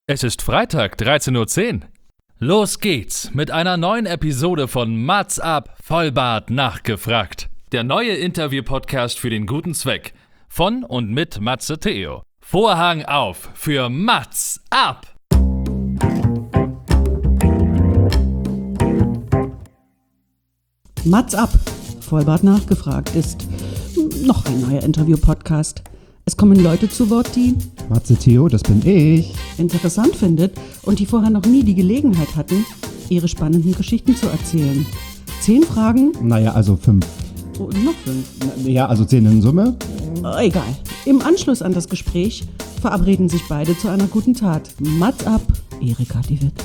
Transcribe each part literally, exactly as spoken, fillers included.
Es ist Freitag, dreizehn Uhr zehn. Los geht's mit einer neuen Episode von Mats ab, Vollbart nachgefragt. Der neue Interview-Podcast für den guten Zweck. Von und mit Matze Theo. Vorhang auf für Mats ab! Mats ab, Vollbart nachgefragt ist noch ein neuer Interview-Podcast. Es kommen Leute zu Wort, die Matze Theo, das bin ich. interessant findet und die vorher noch nie die Gelegenheit hatten, ihre spannenden Geschichten zu erzählen. Zehn Fragen? Naja, also fünf. Oh, noch fünf. Ja, also zehn in Summe. Oh, egal. Im Anschluss an das Gespräch verabreden sich beide zu einer guten Tat. Mats ab, Erika die Witt.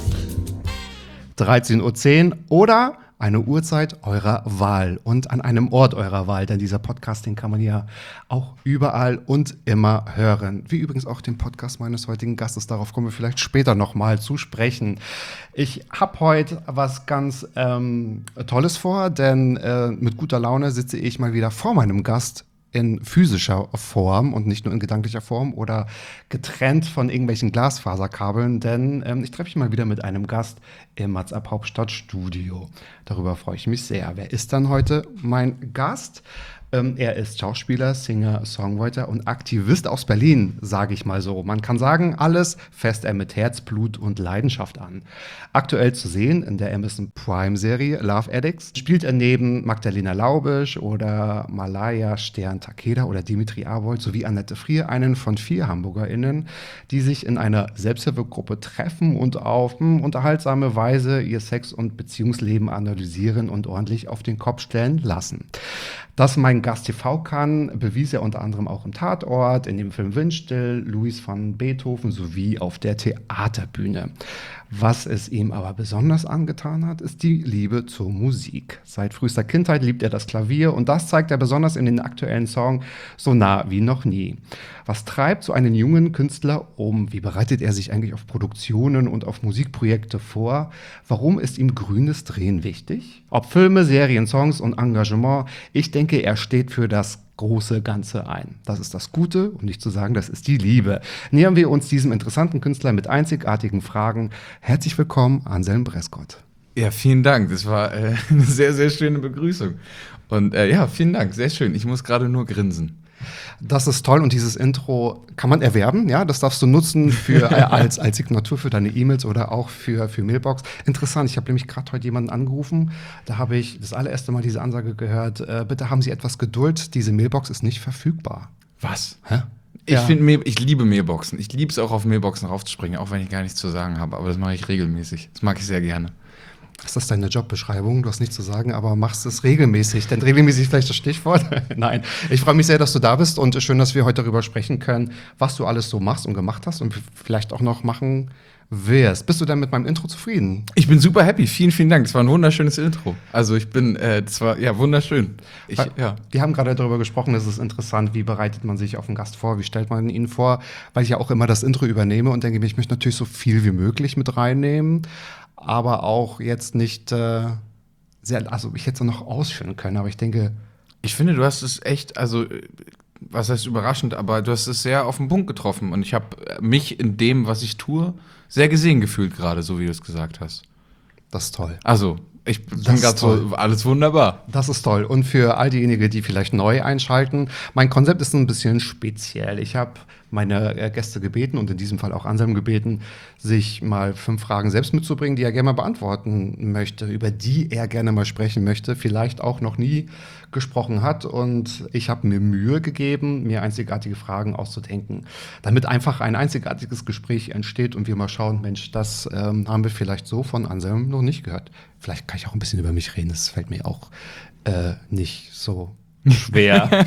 dreizehn Uhr zehn oder eine Uhrzeit eurer Wahl und an einem Ort eurer Wahl, denn dieser Podcast, den kann man ja auch überall und immer hören. Wie übrigens auch den Podcast meines heutigen Gastes, darauf kommen wir vielleicht später nochmal zu sprechen. Ich habe heute was ganz ähm, Tolles vor, denn äh, mit guter Laune sitze ich mal wieder vor meinem Gast in physischer Form und nicht nur in gedanklicher Form oder getrennt von irgendwelchen Glasfaserkabeln, denn ähm, ich treffe mich mal wieder mit einem Gast im Mats ab Hauptstadtstudio. Darüber freue ich mich sehr. Wer ist dann heute mein Gast? Ähm, er ist Schauspieler, Singer, Songwriter und Aktivist aus Berlin, sage ich mal so. Man kann sagen, alles fasst er mit Herzblut und Leidenschaft an. Aktuell zu sehen in der Amazon Prime-Serie Love Addicts spielt er neben Magdalena Laubisch oder Malaya Stern Takeda oder Dimitri Abold sowie Annette Frier einen von vier HamburgerInnen, die sich in einer Selbsthilfegruppe treffen und auf hm, unterhaltsame Weise ihr Sex- und Beziehungsleben analysieren und ordentlich auf den Kopf stellen lassen. Dass mein Gast T V kann, bewies er unter anderem auch im Tatort, in dem Film Windstill, Louis van Beethoven sowie auf der Theaterbühne. Was es ihm aber besonders angetan hat, ist die Liebe zur Musik. Seit frühester Kindheit liebt er das Klavier und das zeigt er besonders in den aktuellen Song So nah wie noch nie. Was treibt so einen jungen Künstler um? Wie bereitet er sich eigentlich auf Produktionen und auf Musikprojekte vor? Warum ist ihm grünes Drehen wichtig? Ob Filme, Serien, Songs und Engagement, ich denke, er steht für das große Ganze ein. Das ist das Gute, um nicht zu sagen, das ist die Liebe. Nähern wir uns diesem interessanten Künstler mit einzigartigen Fragen. Herzlich willkommen, Anselm Breskott. Ja, vielen Dank. Das war äh, eine sehr, sehr schöne Begrüßung. Und äh, ja, vielen Dank. Sehr schön. Ich muss gerade nur grinsen. Das ist toll und dieses Intro kann man erwerben, ja, das darfst du nutzen für, äh, als, als Signatur für deine E-Mails oder auch für, für Mailbox. Interessant, ich habe nämlich gerade heute jemanden angerufen, da habe ich das allererste Mal diese Ansage gehört, äh, bitte haben Sie etwas Geduld, diese Mailbox ist nicht verfügbar. Was? Hä? Ich, Ja. find, Mail- ich liebe Mailboxen. Ich liebe es auch, auf Mailboxen raufzuspringen, auch wenn ich gar nichts zu sagen habe. Aber das mache ich regelmäßig. Das mag ich sehr gerne. Ist das deine Jobbeschreibung? Du hast nichts zu sagen, aber machst es regelmäßig. Denn regelmäßig ist vielleicht das Stichwort. Nein, ich freue mich sehr, dass du da bist und schön, dass wir heute darüber sprechen können, was du alles so machst und gemacht hast und vielleicht auch noch machen wirst. Bist du denn mit meinem Intro zufrieden? Ich bin super happy. Vielen, vielen Dank. Das war ein wunderschönes Intro. Also ich bin, äh, das war, ja, wunderschön. Ich, Weil- ja. Wir haben gerade darüber gesprochen, es ist interessant, wie bereitet man sich auf einen Gast vor, wie stellt man ihn vor, weil ich ja auch immer das Intro übernehme und denke mir, ich möchte natürlich so viel wie möglich mit reinnehmen, aber auch jetzt nicht äh, sehr, also ich hätte es noch ausführen können, aber ich denke, Ich finde, du hast es echt, also, äh, was heißt überraschend, aber du hast es sehr auf den Punkt getroffen. Und ich habe mich in dem, was ich tue, sehr gesehen gefühlt gerade, so wie du es gesagt hast. das ist toll. Also, ich bin Das ist gerade toll. so, alles wunderbar. Das ist toll. Und für all diejenigen, die vielleicht neu einschalten, mein Konzept ist ein bisschen speziell. Ich habe meine äh, Gäste gebeten und in diesem Fall auch Anselm gebeten, sich mal fünf Fragen selbst mitzubringen, die er gerne mal beantworten möchte, über die er gerne mal sprechen möchte, vielleicht auch noch nie gesprochen hat. Und ich habe mir Mühe gegeben, mir einzigartige Fragen auszudenken, damit einfach ein einzigartiges Gespräch entsteht und wir mal schauen, Mensch, das ähm, haben wir vielleicht so von Anselm noch nicht gehört. Vielleicht kann ich auch ein bisschen über mich reden, das fällt mir auch äh, nicht so schwer.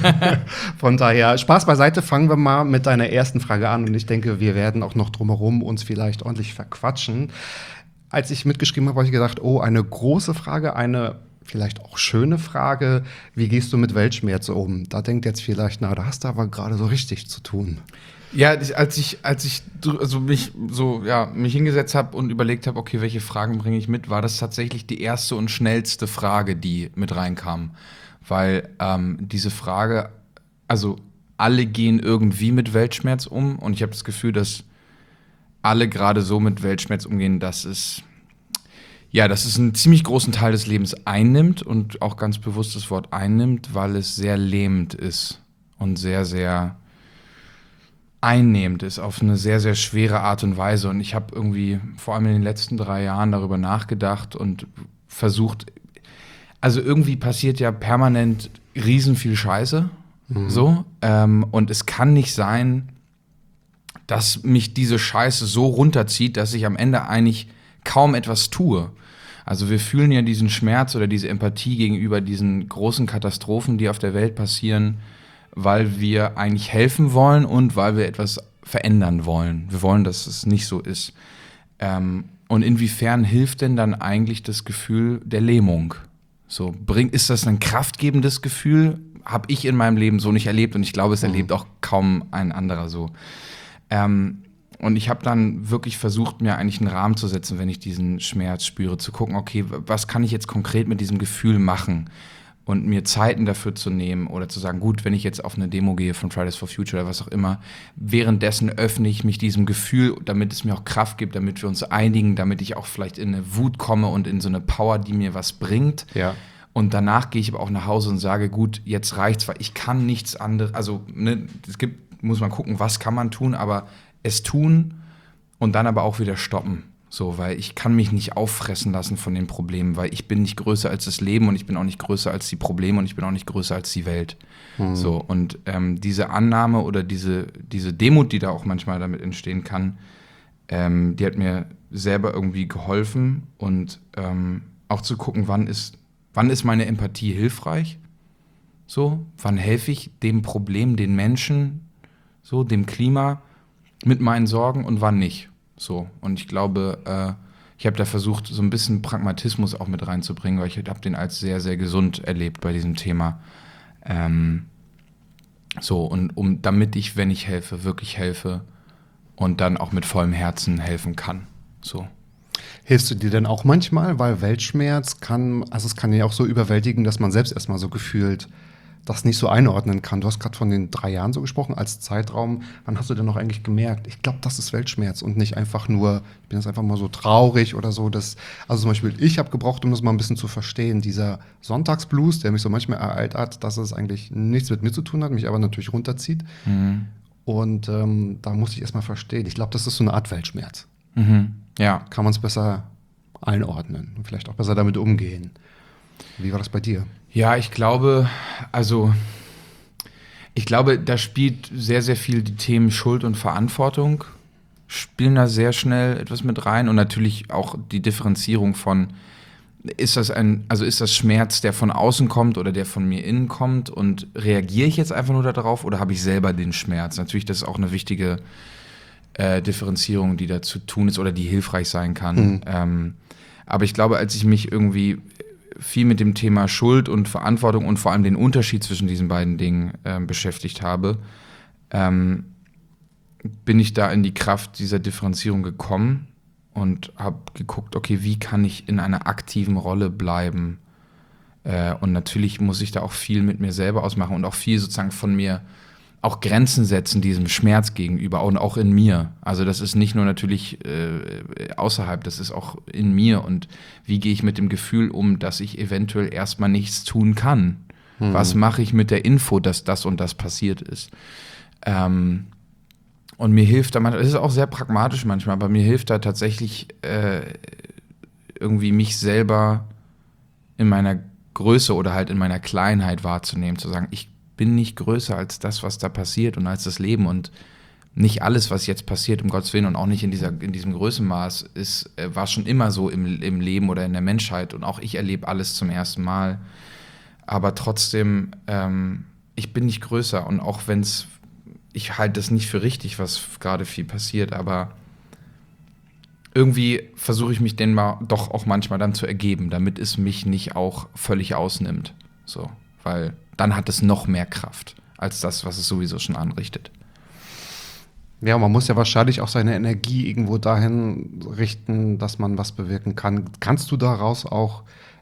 Von daher, Spaß beiseite, fangen wir mal mit deiner ersten Frage an. Und ich denke, wir werden auch noch drumherum uns vielleicht ordentlich verquatschen. Als ich mitgeschrieben habe, habe ich gedacht, oh, eine große Frage, eine vielleicht auch schöne Frage. Wie gehst du mit Weltschmerz um? Da denkt jetzt vielleicht, na, da hast du aber gerade so richtig zu tun. Ja, das- als ich, als ich dr- also mich so, ja, mich hingesetzt habe und überlegt habe, okay, welche Fragen bringe ich mit, war das tatsächlich die erste und schnellste Frage, die mit reinkam. Weil ähm, diese Frage, also alle gehen irgendwie mit Weltschmerz um und ich habe das Gefühl, dass alle gerade so mit Weltschmerz umgehen, dass es, ja, dass es einen ziemlich großen Teil des Lebens einnimmt und auch ganz bewusst das Wort einnimmt, weil es sehr lähmend ist und sehr, sehr einnehmend ist auf eine sehr, sehr schwere Art und Weise. Und ich habe irgendwie vor allem in den letzten drei Jahren darüber nachgedacht und versucht, also irgendwie passiert ja permanent riesen viel Scheiße, mhm. so, ähm, und es kann nicht sein, dass mich diese Scheiße so runterzieht, dass ich am Ende eigentlich kaum etwas tue. Also wir fühlen ja diesen Schmerz oder diese Empathie gegenüber diesen großen Katastrophen, die auf der Welt passieren, weil wir eigentlich helfen wollen und weil wir etwas verändern wollen. Wir wollen, dass es nicht so ist. Ähm, und inwiefern hilft denn dann eigentlich das Gefühl der Lähmung? So, bringt, ist das ein kraftgebendes Gefühl? Habe ich in meinem Leben so nicht erlebt und ich glaube, es erlebt auch kaum ein anderer so. Ähm, und ich habe dann wirklich versucht, mir eigentlich einen Rahmen zu setzen, wenn ich diesen Schmerz spüre, zu gucken, okay, was kann ich jetzt konkret mit diesem Gefühl machen? Und mir Zeiten dafür zu nehmen oder zu sagen, gut, wenn ich jetzt auf eine Demo gehe von Fridays for Future oder was auch immer, währenddessen öffne ich mich diesem Gefühl, damit es mir auch Kraft gibt, damit wir uns einigen, damit ich auch vielleicht in eine Wut komme und in so eine Power, die mir was bringt. Ja. Und danach gehe ich aber auch nach Hause und sage, gut, jetzt reicht's, weil ich kann nichts anderes, also ne, es gibt, muss man gucken, was kann man tun, aber es tun und dann aber auch wieder stoppen. So, weil ich kann mich nicht auffressen lassen von den Problemen, weil ich bin nicht größer als das Leben und ich bin auch nicht größer als die Probleme und ich bin auch nicht größer als die Welt. Mhm. So, und ähm, diese Annahme oder diese, diese Demut, die da auch manchmal damit entstehen kann, ähm, die hat mir selber irgendwie geholfen und ähm, auch zu gucken, wann ist, wann ist meine Empathie hilfreich? So, wann helfe ich dem Problem, den Menschen, so, dem Klima mit meinen Sorgen und wann nicht? So, und ich glaube, äh, ich habe da versucht, so ein bisschen Pragmatismus auch mit reinzubringen, weil ich habe den als sehr, sehr gesund erlebt bei diesem Thema. Ähm, so, und um, damit ich, wenn ich helfe, wirklich helfe und dann auch mit vollem Herzen helfen kann. So. Hilfst du dir denn auch manchmal, weil Weltschmerz kann, also es kann ja auch so überwältigen, dass man selbst erstmal so gefühlt das nicht so einordnen kann. Du hast gerade von den drei Jahren so gesprochen als Zeitraum. Wann hast du denn noch eigentlich gemerkt, ich glaube, das ist Weltschmerz und nicht einfach nur, ich bin jetzt einfach mal so traurig oder so. Dass, also zum Beispiel, ich habe gebraucht, um das mal ein bisschen zu verstehen, dieser Sonntagsblues, der mich so manchmal ereilt hat, dass es eigentlich nichts mit mir zu tun hat, mich aber natürlich runterzieht. Mhm. Und ähm, da musste ich erstmal verstehen. Ich glaube, das ist so eine Art Weltschmerz. Mhm. Ja. Kann man es besser einordnen und vielleicht auch besser damit umgehen. Wie war das bei dir? Ja, ich glaube, also ich glaube, da spielt sehr, sehr viel die Themen Schuld und Verantwortung, spielen da sehr schnell etwas mit rein und natürlich auch die Differenzierung von, ist das ein, also ist das Schmerz, der von außen kommt oder der von mir innen kommt und reagiere ich jetzt einfach nur darauf oder habe ich selber den Schmerz? Natürlich, das ist auch eine wichtige äh, Differenzierung, die da zu tun ist oder die hilfreich sein kann. Mhm. Ähm, aber ich glaube, als ich mich irgendwie viel mit dem Thema Schuld und Verantwortung und vor allem den Unterschied zwischen diesen beiden Dingen äh, beschäftigt habe, ähm, bin ich da in die Kraft dieser Differenzierung gekommen und habe geguckt, okay, wie kann ich in einer aktiven Rolle bleiben? Äh, und natürlich muss ich da auch viel mit mir selber ausmachen und auch viel sozusagen von mir auch Grenzen setzen diesem Schmerz gegenüber und auch in mir. Also das ist nicht nur natürlich äh, außerhalb, das ist auch in mir. Und wie gehe ich mit dem Gefühl um, dass ich eventuell erstmal nichts tun kann? Mhm. Was mache ich mit der Info, dass das und das passiert ist? Ähm, und mir hilft da, es ist auch sehr pragmatisch manchmal, aber mir hilft da tatsächlich äh, irgendwie mich selber in meiner Größe oder halt in meiner Kleinheit wahrzunehmen, zu sagen, ich bin nicht größer als das, was da passiert und als das Leben und nicht alles, was jetzt passiert, um Gottes Willen und auch nicht in dieser, in diesem Größenmaß ist, äh, war schon immer so im, im Leben oder in der Menschheit und auch ich erlebe alles zum ersten Mal, aber trotzdem, ähm, ich bin nicht größer und auch wenn es, ich halte das nicht für richtig, was gerade viel passiert, aber irgendwie versuche ich mich denen mal doch auch manchmal dann zu ergeben, damit es mich nicht auch völlig ausnimmt, so, weil dann hat es noch mehr Kraft als das, was es sowieso schon anrichtet. Ja, man muss ja wahrscheinlich auch seine Energie irgendwo dahin richten, dass man was bewirken kann. Kannst du daraus auch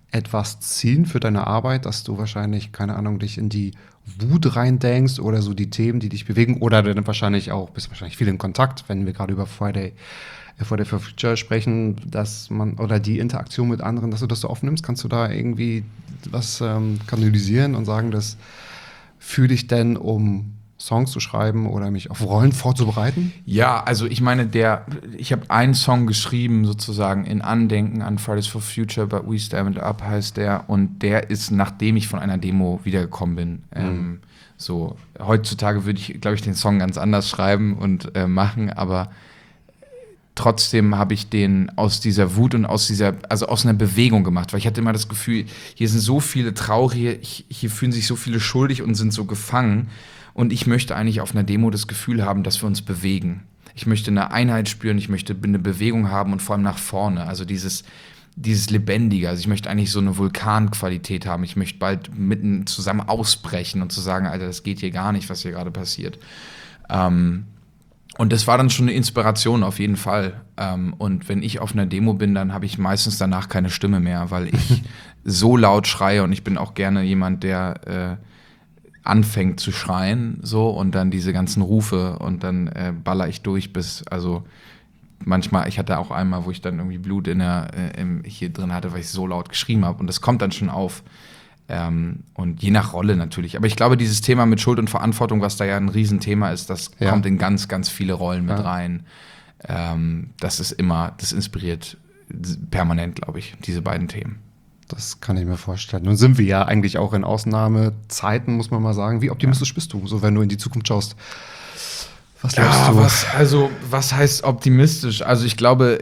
etwas ziehen für deine Arbeit, dass du wahrscheinlich, keine Ahnung, dich in die Wut reindenkst oder so die Themen, die dich bewegen, oder dann wahrscheinlich auch, bist wahrscheinlich viel in Kontakt, wenn wir gerade über Friday, äh, Friday for Future sprechen, dass man, oder die Interaktion mit anderen, dass du das so aufnimmst, kannst du da irgendwie was ähm, kanalisieren und sagen, das fühle ich denn, um Songs zu schreiben oder mich auf Rollen vorzubereiten? Ja, also ich meine, der, ich habe einen Song geschrieben, sozusagen in Andenken an Fridays for Future, But We Stand Up heißt der. Und der ist, nachdem ich von einer Demo wiedergekommen bin. Mhm. Ähm, so, heutzutage würde ich, glaube ich, den Song ganz anders schreiben und äh, machen, aber trotzdem habe ich den aus dieser Wut und aus dieser, also aus einer Bewegung gemacht, weil ich hatte immer das Gefühl, hier sind so viele Traurige, hier fühlen sich so viele schuldig und sind so gefangen. Und ich möchte eigentlich auf einer Demo das Gefühl haben, dass wir uns bewegen. Ich möchte eine Einheit spüren, ich möchte eine Bewegung haben und vor allem nach vorne. Also dieses, dieses Lebendige. Also ich möchte eigentlich so eine Vulkanqualität haben. Ich möchte bald mitten zusammen ausbrechen und zu sagen, Alter, das geht hier gar nicht, was hier gerade passiert. Ähm, und das war dann schon eine Inspiration auf jeden Fall. Ähm, und wenn ich auf einer Demo bin, dann habe ich meistens danach keine Stimme mehr, weil ich so laut schreie und ich bin auch gerne jemand, der äh, anfängt zu schreien, so, und dann diese ganzen Rufe und dann äh, baller ich durch bis, also manchmal, ich hatte auch einmal, wo ich dann irgendwie Blut in der, äh, im, hier drin hatte, weil ich so laut geschrien habe und das kommt dann schon auf. Ähm, und je nach Rolle natürlich. Aber ich glaube, dieses Thema mit Schuld und Verantwortung, was da ja ein Riesenthema ist, das ja. kommt in ganz, ganz viele Rollen mit ja. rein. Ähm, das ist immer, das inspiriert permanent, glaube ich, diese beiden Themen. Das kann ich mir vorstellen. Nun sind wir ja eigentlich auch in Ausnahmezeiten, muss man mal sagen. Wie optimistisch ja. bist du, so wenn du in die Zukunft schaust? Was glaubst ja, du? Was, also, was heißt optimistisch? Also ich glaube,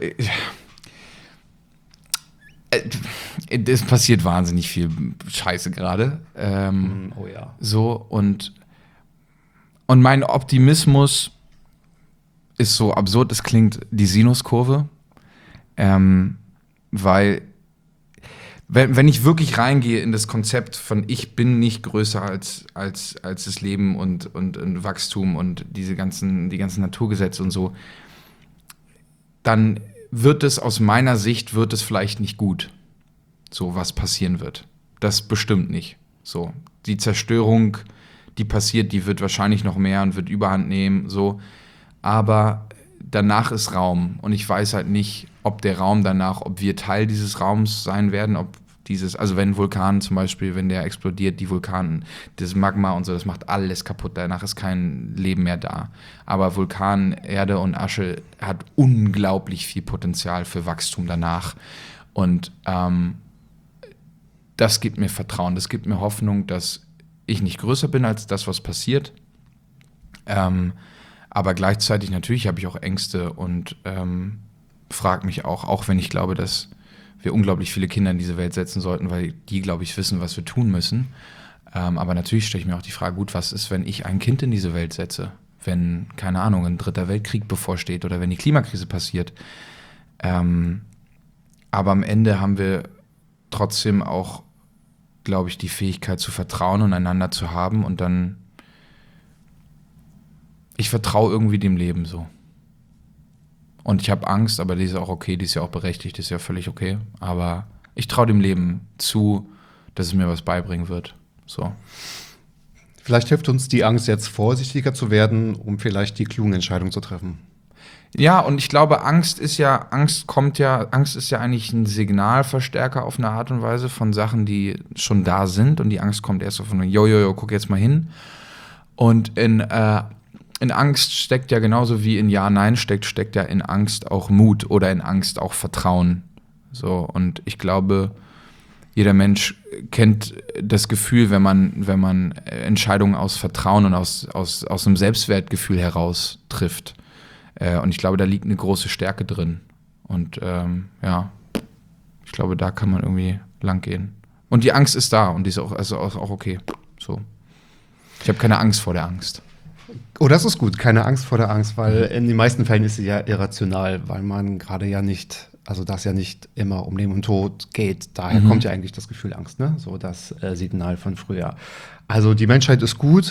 es passiert wahnsinnig viel Scheiße gerade. Ähm, oh ja. So, und, und mein Optimismus ist so absurd, es klingt, die Sinuskurve. Ähm, weil Wenn, wenn ich wirklich reingehe in das Konzept von ich bin nicht größer als, als, als das Leben und, und, und Wachstum und diese ganzen, die ganzen Naturgesetze und so, dann wird es aus meiner Sicht, wird es vielleicht nicht gut, so was passieren wird. Das bestimmt nicht. So, die Zerstörung, die passiert, die wird wahrscheinlich noch mehr und wird Überhand nehmen, so. Aber danach ist Raum und ich weiß halt nicht, ob der Raum danach, ob wir Teil dieses Raums sein werden, ob dieses, also wenn ein Vulkan zum Beispiel, wenn der explodiert, die Vulkanen, das Magma und so, das macht alles kaputt, danach ist kein Leben mehr da. Aber Vulkan, Erde und Asche hat unglaublich viel Potenzial für Wachstum danach. Und ähm, das gibt mir Vertrauen, das gibt mir Hoffnung, dass ich nicht größer bin als das, was passiert. Ähm, aber gleichzeitig natürlich habe ich auch Ängste und ähm, frage mich auch, auch wenn ich glaube, dass wir unglaublich viele Kinder in diese Welt setzen sollten, weil die, glaube ich, wissen, was wir tun müssen. Ähm, aber natürlich stelle ich mir auch die Frage, gut, was ist, wenn ich ein Kind in diese Welt setze? Wenn, keine Ahnung, ein dritter Weltkrieg bevorsteht oder wenn die Klimakrise passiert. Ähm, aber am Ende haben wir trotzdem auch, glaube ich, die Fähigkeit zu vertrauen und einander zu haben und dann ich vertraue irgendwie dem Leben so. Und ich habe Angst, aber die ist auch okay, die ist ja auch berechtigt, die ist ja völlig okay. Aber ich traue dem Leben zu, dass es mir was beibringen wird. So. Vielleicht hilft uns die Angst, jetzt vorsichtiger zu werden, um vielleicht die klugen Entscheidungen zu treffen. Ja, und ich glaube, Angst ist ja, Angst kommt ja, Angst ist ja eigentlich ein Signalverstärker auf eine Art und Weise von Sachen, die schon da sind. Und die Angst kommt erst so von, jo, jo, jo, guck jetzt mal hin. Und in äh, In Angst steckt ja genauso wie in Ja, Nein steckt, steckt ja in Angst auch Mut oder in Angst auch Vertrauen. So, und ich glaube, jeder Mensch kennt das Gefühl, wenn man, wenn man Entscheidungen aus Vertrauen und aus, aus, aus einem Selbstwertgefühl heraus trifft. Äh, und ich glaube, da liegt eine große Stärke drin. Und ähm, ja, ich glaube, da kann man irgendwie lang gehen. Und die Angst ist da und die ist auch, also auch okay. So. Ich habe keine Angst vor der Angst. Oh, das ist gut, keine Angst vor der Angst, weil in den meisten Fällen ist sie ja irrational, weil man gerade ja nicht, also das ja nicht immer um Leben und Tod geht. Daher mhm. kommt ja eigentlich das Gefühl Angst, ne? So das äh, Signal von früher. Also die Menschheit ist gut,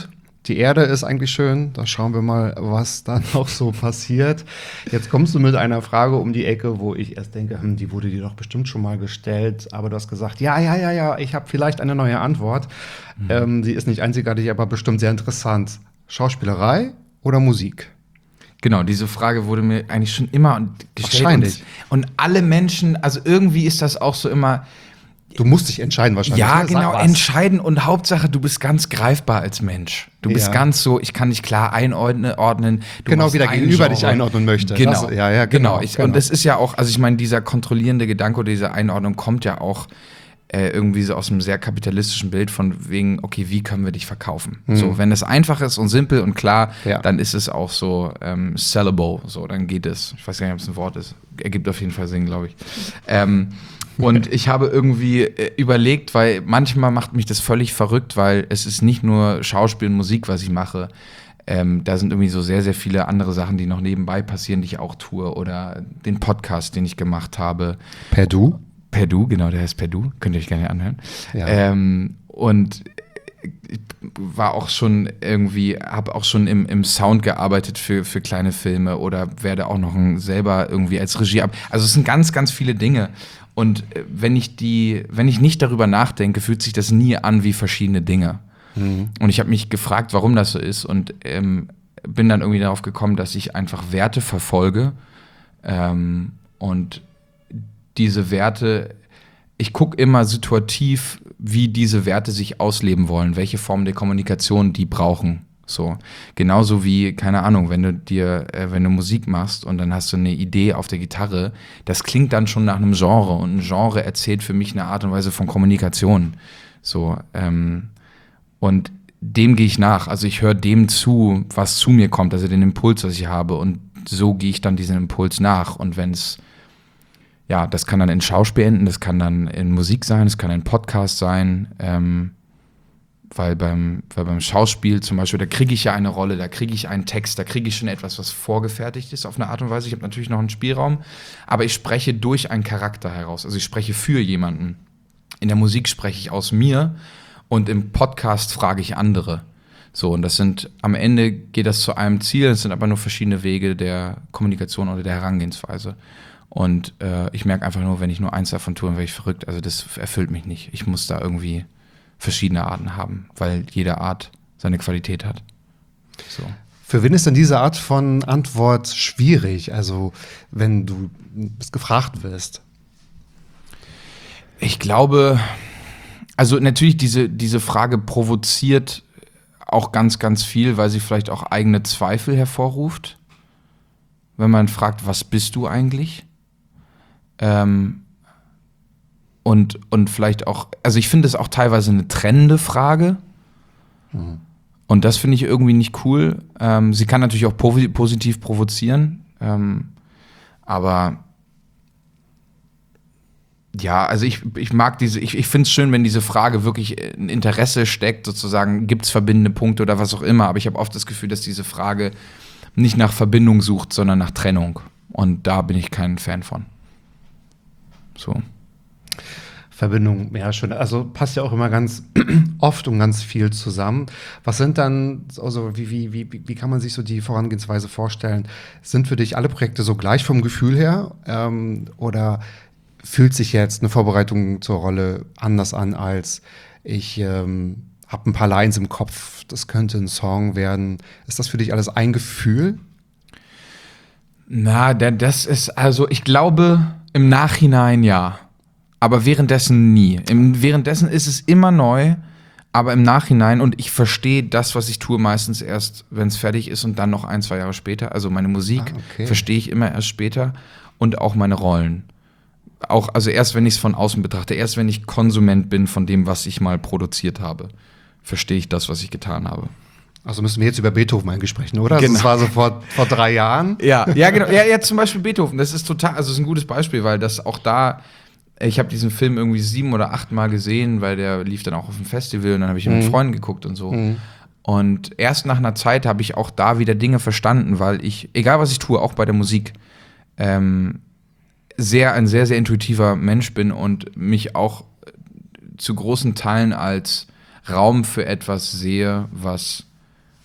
Die Erde ist eigentlich schön. Da schauen wir mal, was dann noch so passiert. Jetzt kommst du mit einer Frage um die Ecke, wo ich erst denke, hm, die wurde dir doch bestimmt schon mal gestellt. Aber du hast gesagt, ja, ja, ja, ja, ich habe vielleicht eine neue Antwort. Mhm. Ähm, die ist nicht einzigartig, aber bestimmt sehr interessant. Schauspielerei oder Musik? Genau, diese Frage wurde mir eigentlich schon immer gestellt. Wahrscheinlich. Und, und alle Menschen, also irgendwie ist das auch so immer. Du musst dich entscheiden wahrscheinlich. Ja, ne? genau, entscheiden und Hauptsache, du bist ganz greifbar als Mensch. Du bist Ja. ganz so, ich kann dich klar einordnen. Du Genau, hast wie der ein Gegenüber Genre. dich einordnen möchte. Genau, Das, ja, ja, genau. genau. Ich, genau. Und das ist ja auch, also ich meine, dieser kontrollierende Gedanke oder diese Einordnung kommt ja auch äh, irgendwie so aus einem sehr kapitalistischen Bild von wegen, okay, wie können wir dich verkaufen? Mhm. So, wenn es einfach ist und simpel und klar, Ja. dann ist es auch so ähm, sellable, so, dann geht es. Ich weiß gar nicht, ob es ein Wort ist. Ergibt auf jeden Fall Sinn, glaube ich. Ähm, Und ich habe irgendwie äh, überlegt, weil manchmal macht mich das völlig verrückt, weil es ist nicht nur Schauspiel und Musik, was ich mache. Ähm, da sind irgendwie so sehr, sehr viele andere Sachen, die noch nebenbei passieren, die ich auch tue. Oder den Podcast, den ich gemacht habe. Per Du? Per Du, genau, der heißt Per Du. Könnt ihr euch gerne anhören. Ja. Ähm, und ich war auch schon irgendwie, habe auch schon im, im Sound gearbeitet für, für kleine Filme oder werde auch noch ein, selber irgendwie als Regie ab. Also es sind ganz, ganz viele Dinge. Und wenn ich die, wenn ich nicht darüber nachdenke, fühlt sich das nie an wie verschiedene Dinge. Mhm. Und ich habe mich gefragt, warum das so ist und ähm, bin dann irgendwie darauf gekommen, dass ich einfach Werte verfolge ähm, und diese Werte, ich gucke immer situativ, wie diese Werte sich ausleben wollen, welche Form der Kommunikation die brauchen. So, genauso wie, keine Ahnung, wenn du dir, äh, wenn du Musik machst und dann hast du eine Idee auf der Gitarre, das klingt dann schon nach einem Genre und ein Genre erzählt für mich eine Art und Weise von Kommunikation. So, ähm, und dem gehe ich nach. Also ich höre dem zu, was zu mir kommt, also den Impuls, was ich habe und so gehe ich dann diesem Impuls nach. Und wenn es, ja, das kann dann in Schauspiel enden, das kann dann in Musik sein, das kann ein Podcast sein, ähm, Weil beim, weil beim Schauspiel zum Beispiel, da kriege ich ja eine Rolle, da kriege ich einen Text, da kriege ich schon etwas, was vorgefertigt ist auf eine Art und Weise. Ich habe natürlich noch einen Spielraum, aber ich spreche durch einen Charakter heraus. Also ich spreche für jemanden. In der Musik spreche ich aus mir und im Podcast frage ich andere. So, und das sind, am Ende geht das zu einem Ziel, es sind aber nur verschiedene Wege der Kommunikation oder der Herangehensweise. Und äh, ich merke einfach nur, wenn ich nur eins davon tue, dann werde ich verrückt. Also das erfüllt mich nicht. Ich muss da irgendwie verschiedene Arten haben, weil jede Art seine Qualität hat. So. Für wen ist denn diese Art von Antwort schwierig? Also, wenn du gefragt wirst. Ich glaube, also natürlich diese, diese Frage provoziert auch ganz, ganz viel, weil sie vielleicht auch eigene Zweifel hervorruft. Wenn man fragt, was bist du eigentlich? Ähm, Und, und vielleicht auch, also ich finde es auch teilweise eine trennende Frage. Mhm. Und das finde ich irgendwie nicht cool. Ähm, sie kann natürlich auch po- positiv provozieren. Ähm, aber ja, also ich, ich mag diese, ich, ich finde es schön, wenn diese Frage wirklich ein Interesse steckt, sozusagen, gibt es verbindende Punkte oder was auch immer. Aber ich habe oft das Gefühl, dass diese Frage nicht nach Verbindung sucht, sondern nach Trennung. Und da bin ich kein Fan von. So. Verbindung, ja schon. Also passt ja auch immer ganz oft und ganz viel zusammen. Was sind dann, also wie, wie, wie, wie kann man sich so die Vorangehensweise vorstellen? Sind für dich alle Projekte so gleich vom Gefühl her? Ähm, oder fühlt sich jetzt eine Vorbereitung zur Rolle anders an, als ich ähm, habe ein paar Lines im Kopf, das könnte ein Song werden. Ist das für dich alles ein Gefühl? Na, das ist, also ich glaube, im Nachhinein ja. Aber währenddessen nie. Im, währenddessen ist es immer neu, aber im Nachhinein, und ich verstehe das, was ich tue, meistens erst, wenn es fertig ist und dann noch ein, zwei Jahre später. Also meine Musik ah, okay. verstehe ich immer erst später und auch meine Rollen. Auch, also erst, wenn ich es von außen betrachte, erst wenn ich Konsument bin von dem, was ich mal produziert habe, verstehe ich das, was ich getan habe. Also müssen wir jetzt über Beethoven eigentlich sprechen, oder? Genau. Das war so vor, vor drei Jahren. Ja, ja, genau. Ja, ja, zum Beispiel Beethoven. Das ist total, also das ist ein gutes Beispiel, weil das auch da, ich habe diesen Film irgendwie sieben oder acht Mal gesehen, weil der lief dann auch auf dem Festival und dann habe ich ihn mit Mhm. Freunden geguckt und so. Mhm. Und erst nach einer Zeit habe ich auch da wieder Dinge verstanden, weil ich, egal was ich tue, auch bei der Musik, ähm, sehr, ein sehr, sehr intuitiver Mensch bin und mich auch zu großen Teilen als Raum für etwas sehe, was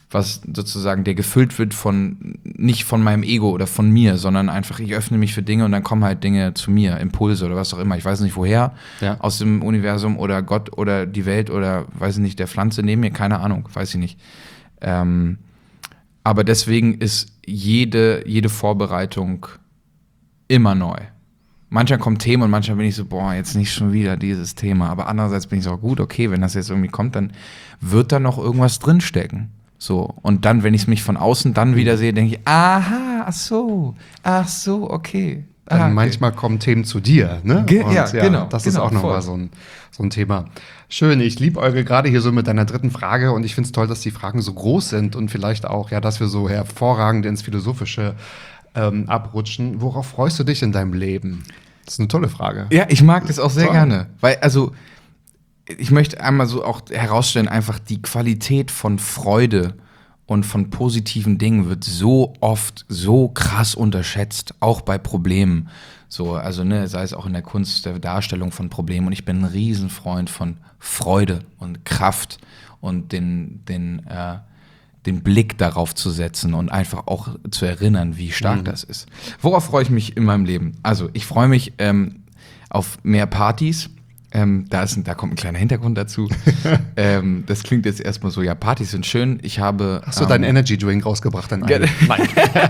was sozusagen, der gefüllt wird von, nicht von meinem Ego oder von mir, sondern einfach, ich öffne mich für Dinge und dann kommen halt Dinge zu mir, Impulse oder was auch immer. Ich weiß nicht woher, Ja. aus dem Universum oder Gott oder die Welt oder, weiß ich nicht, der Pflanze neben mir, keine Ahnung, weiß ich nicht. Ähm, aber deswegen ist jede, jede Vorbereitung immer neu. Manchmal kommen Themen und manchmal bin ich so, boah, jetzt nicht schon wieder dieses Thema. Aber andererseits bin ich so, gut, okay, wenn das jetzt irgendwie kommt, dann wird da noch irgendwas drinstecken. So. Und dann, wenn ich es mich von außen dann wieder sehe, denke ich, aha, ach so, ach so, okay. Ah, Dann okay. manchmal kommen Themen zu dir, ne? Ge- Und ja, genau, Das genau, ist auch nochmal voll. so ein, so ein Thema. Schön, ich liebäugle gerade hier so mit deiner dritten Frage und ich finde es toll, dass die Fragen so groß sind und vielleicht auch, ja, dass wir so hervorragend ins Philosophische ähm, abrutschen. Worauf freust du dich in deinem Leben? Das ist eine tolle Frage. Ja, ich mag das auch sehr Toll. gerne. Weil, also, ich möchte einmal so auch herausstellen, einfach die Qualität von Freude und von positiven Dingen wird so oft so krass unterschätzt, auch bei Problemen. So, also, ne, sei es auch in der Kunst der Darstellung von Problemen. Und ich bin ein Riesenfreund von Freude und Kraft und den, den, äh, den Blick darauf zu setzen und einfach auch zu erinnern, wie stark Mhm. das ist. Worauf freue ich mich in meinem Leben? Also, ich freue mich ähm, auf mehr Partys. Ähm, da, ist ein, da kommt ein kleiner Hintergrund dazu. ähm, das klingt jetzt erstmal so, ja, Partys sind schön. Ich habe. Hast du ähm, deinen Energy Drink rausgebracht? Dann Ge- Nein.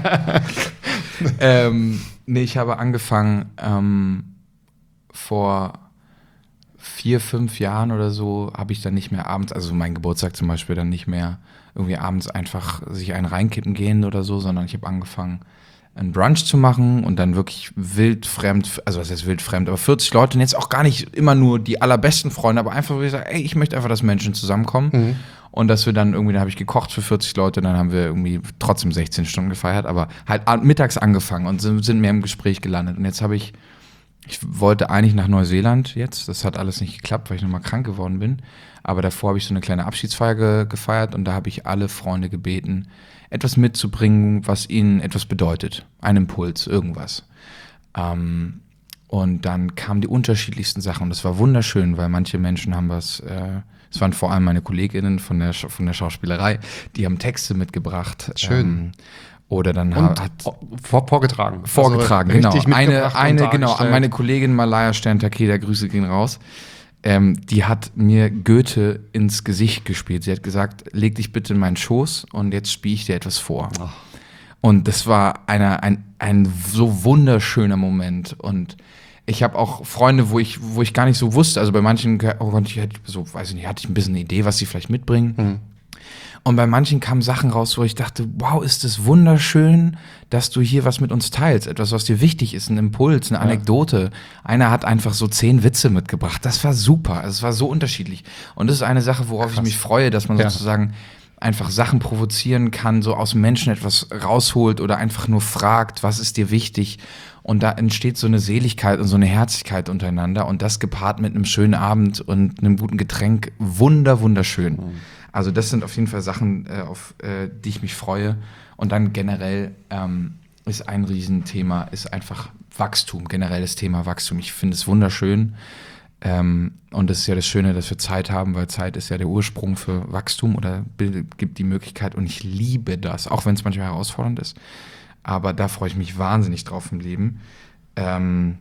ähm, nee, ich habe angefangen ähm, vor vier, fünf Jahren oder so, habe ich dann nicht mehr abends, also mein Geburtstag zum Beispiel, dann nicht mehr irgendwie abends einfach sich einen reinkippen gehen oder so, sondern ich habe angefangen, einen Brunch zu machen und dann wirklich wildfremd, also was heißt wildfremd, aber vierzig Leute und jetzt auch gar nicht immer nur die allerbesten Freunde, aber einfach, wo ich sage, ey, ich möchte einfach, dass Menschen zusammenkommen Mhm. und dass wir dann irgendwie, dann habe ich gekocht für vierzig Leute, dann haben wir irgendwie trotzdem sechzehn Stunden gefeiert, aber halt a- mittags angefangen und sind, sind mehr im Gespräch gelandet und jetzt habe ich, ich wollte eigentlich nach Neuseeland jetzt, das hat alles nicht geklappt, weil ich nochmal krank geworden bin, aber davor habe ich so eine kleine Abschiedsfeier ge- gefeiert und da habe ich alle Freunde gebeten, etwas mitzubringen, was ihnen etwas bedeutet. Ein Impuls, irgendwas. Ähm, und dann kamen die unterschiedlichsten Sachen. Und das war wunderschön, weil manche Menschen haben was, äh, es waren vor allem meine Kolleginnen von der, Sch- von der Schauspielerei, die haben Texte mitgebracht. Schön. Ähm, oder dann Und hat vor, vorgetragen. vorgetragen, Also genau. richtig Eine, mitgebracht und eine genau, an dargestellt. meine Kollegin Malaya Stern-Takeda, Grüße gehen raus. Ähm, die hat mir Goethe ins Gesicht gespielt. Sie hat gesagt, leg dich bitte in meinen Schoß und jetzt spiele ich dir etwas vor. Ach. Und das war eine, ein, ein so wunderschöner Moment. Und ich habe auch Freunde, wo ich, wo ich gar nicht so wusste, also bei manchen oh, konnte ich, so, weiß ich nicht, hatte ich ein bisschen eine Idee, was sie vielleicht mitbringen. Mhm. Und bei manchen kamen Sachen raus, wo ich dachte, wow, ist das wunderschön, dass du hier was mit uns teilst. Etwas, was dir wichtig ist, ein Impuls, eine Anekdote. Einer hat einfach so zehn Witze mitgebracht. Das war super. Also es war so unterschiedlich. Und das ist eine Sache, worauf ich mich freue, dass man Ja. sozusagen einfach Sachen provozieren kann, so aus dem Menschen etwas rausholt oder einfach nur fragt, was ist dir wichtig? Und da entsteht so eine Seligkeit und so eine Herzlichkeit untereinander und das gepaart mit einem schönen Abend und einem guten Getränk. Wunder, wunderschön. Also das sind auf jeden Fall Sachen, äh, auf äh, die ich mich freue. Und dann generell ähm, ist ein Riesenthema, ist einfach Wachstum, generelles Thema Wachstum. Ich finde es wunderschön. Ähm, und das ist ja das Schöne, dass wir Zeit haben, weil Zeit ist ja der Ursprung für Wachstum oder bildet, gibt die Möglichkeit. Und ich liebe das, auch wenn es manchmal herausfordernd ist. Aber da freue ich mich wahnsinnig drauf im Leben. Ähm,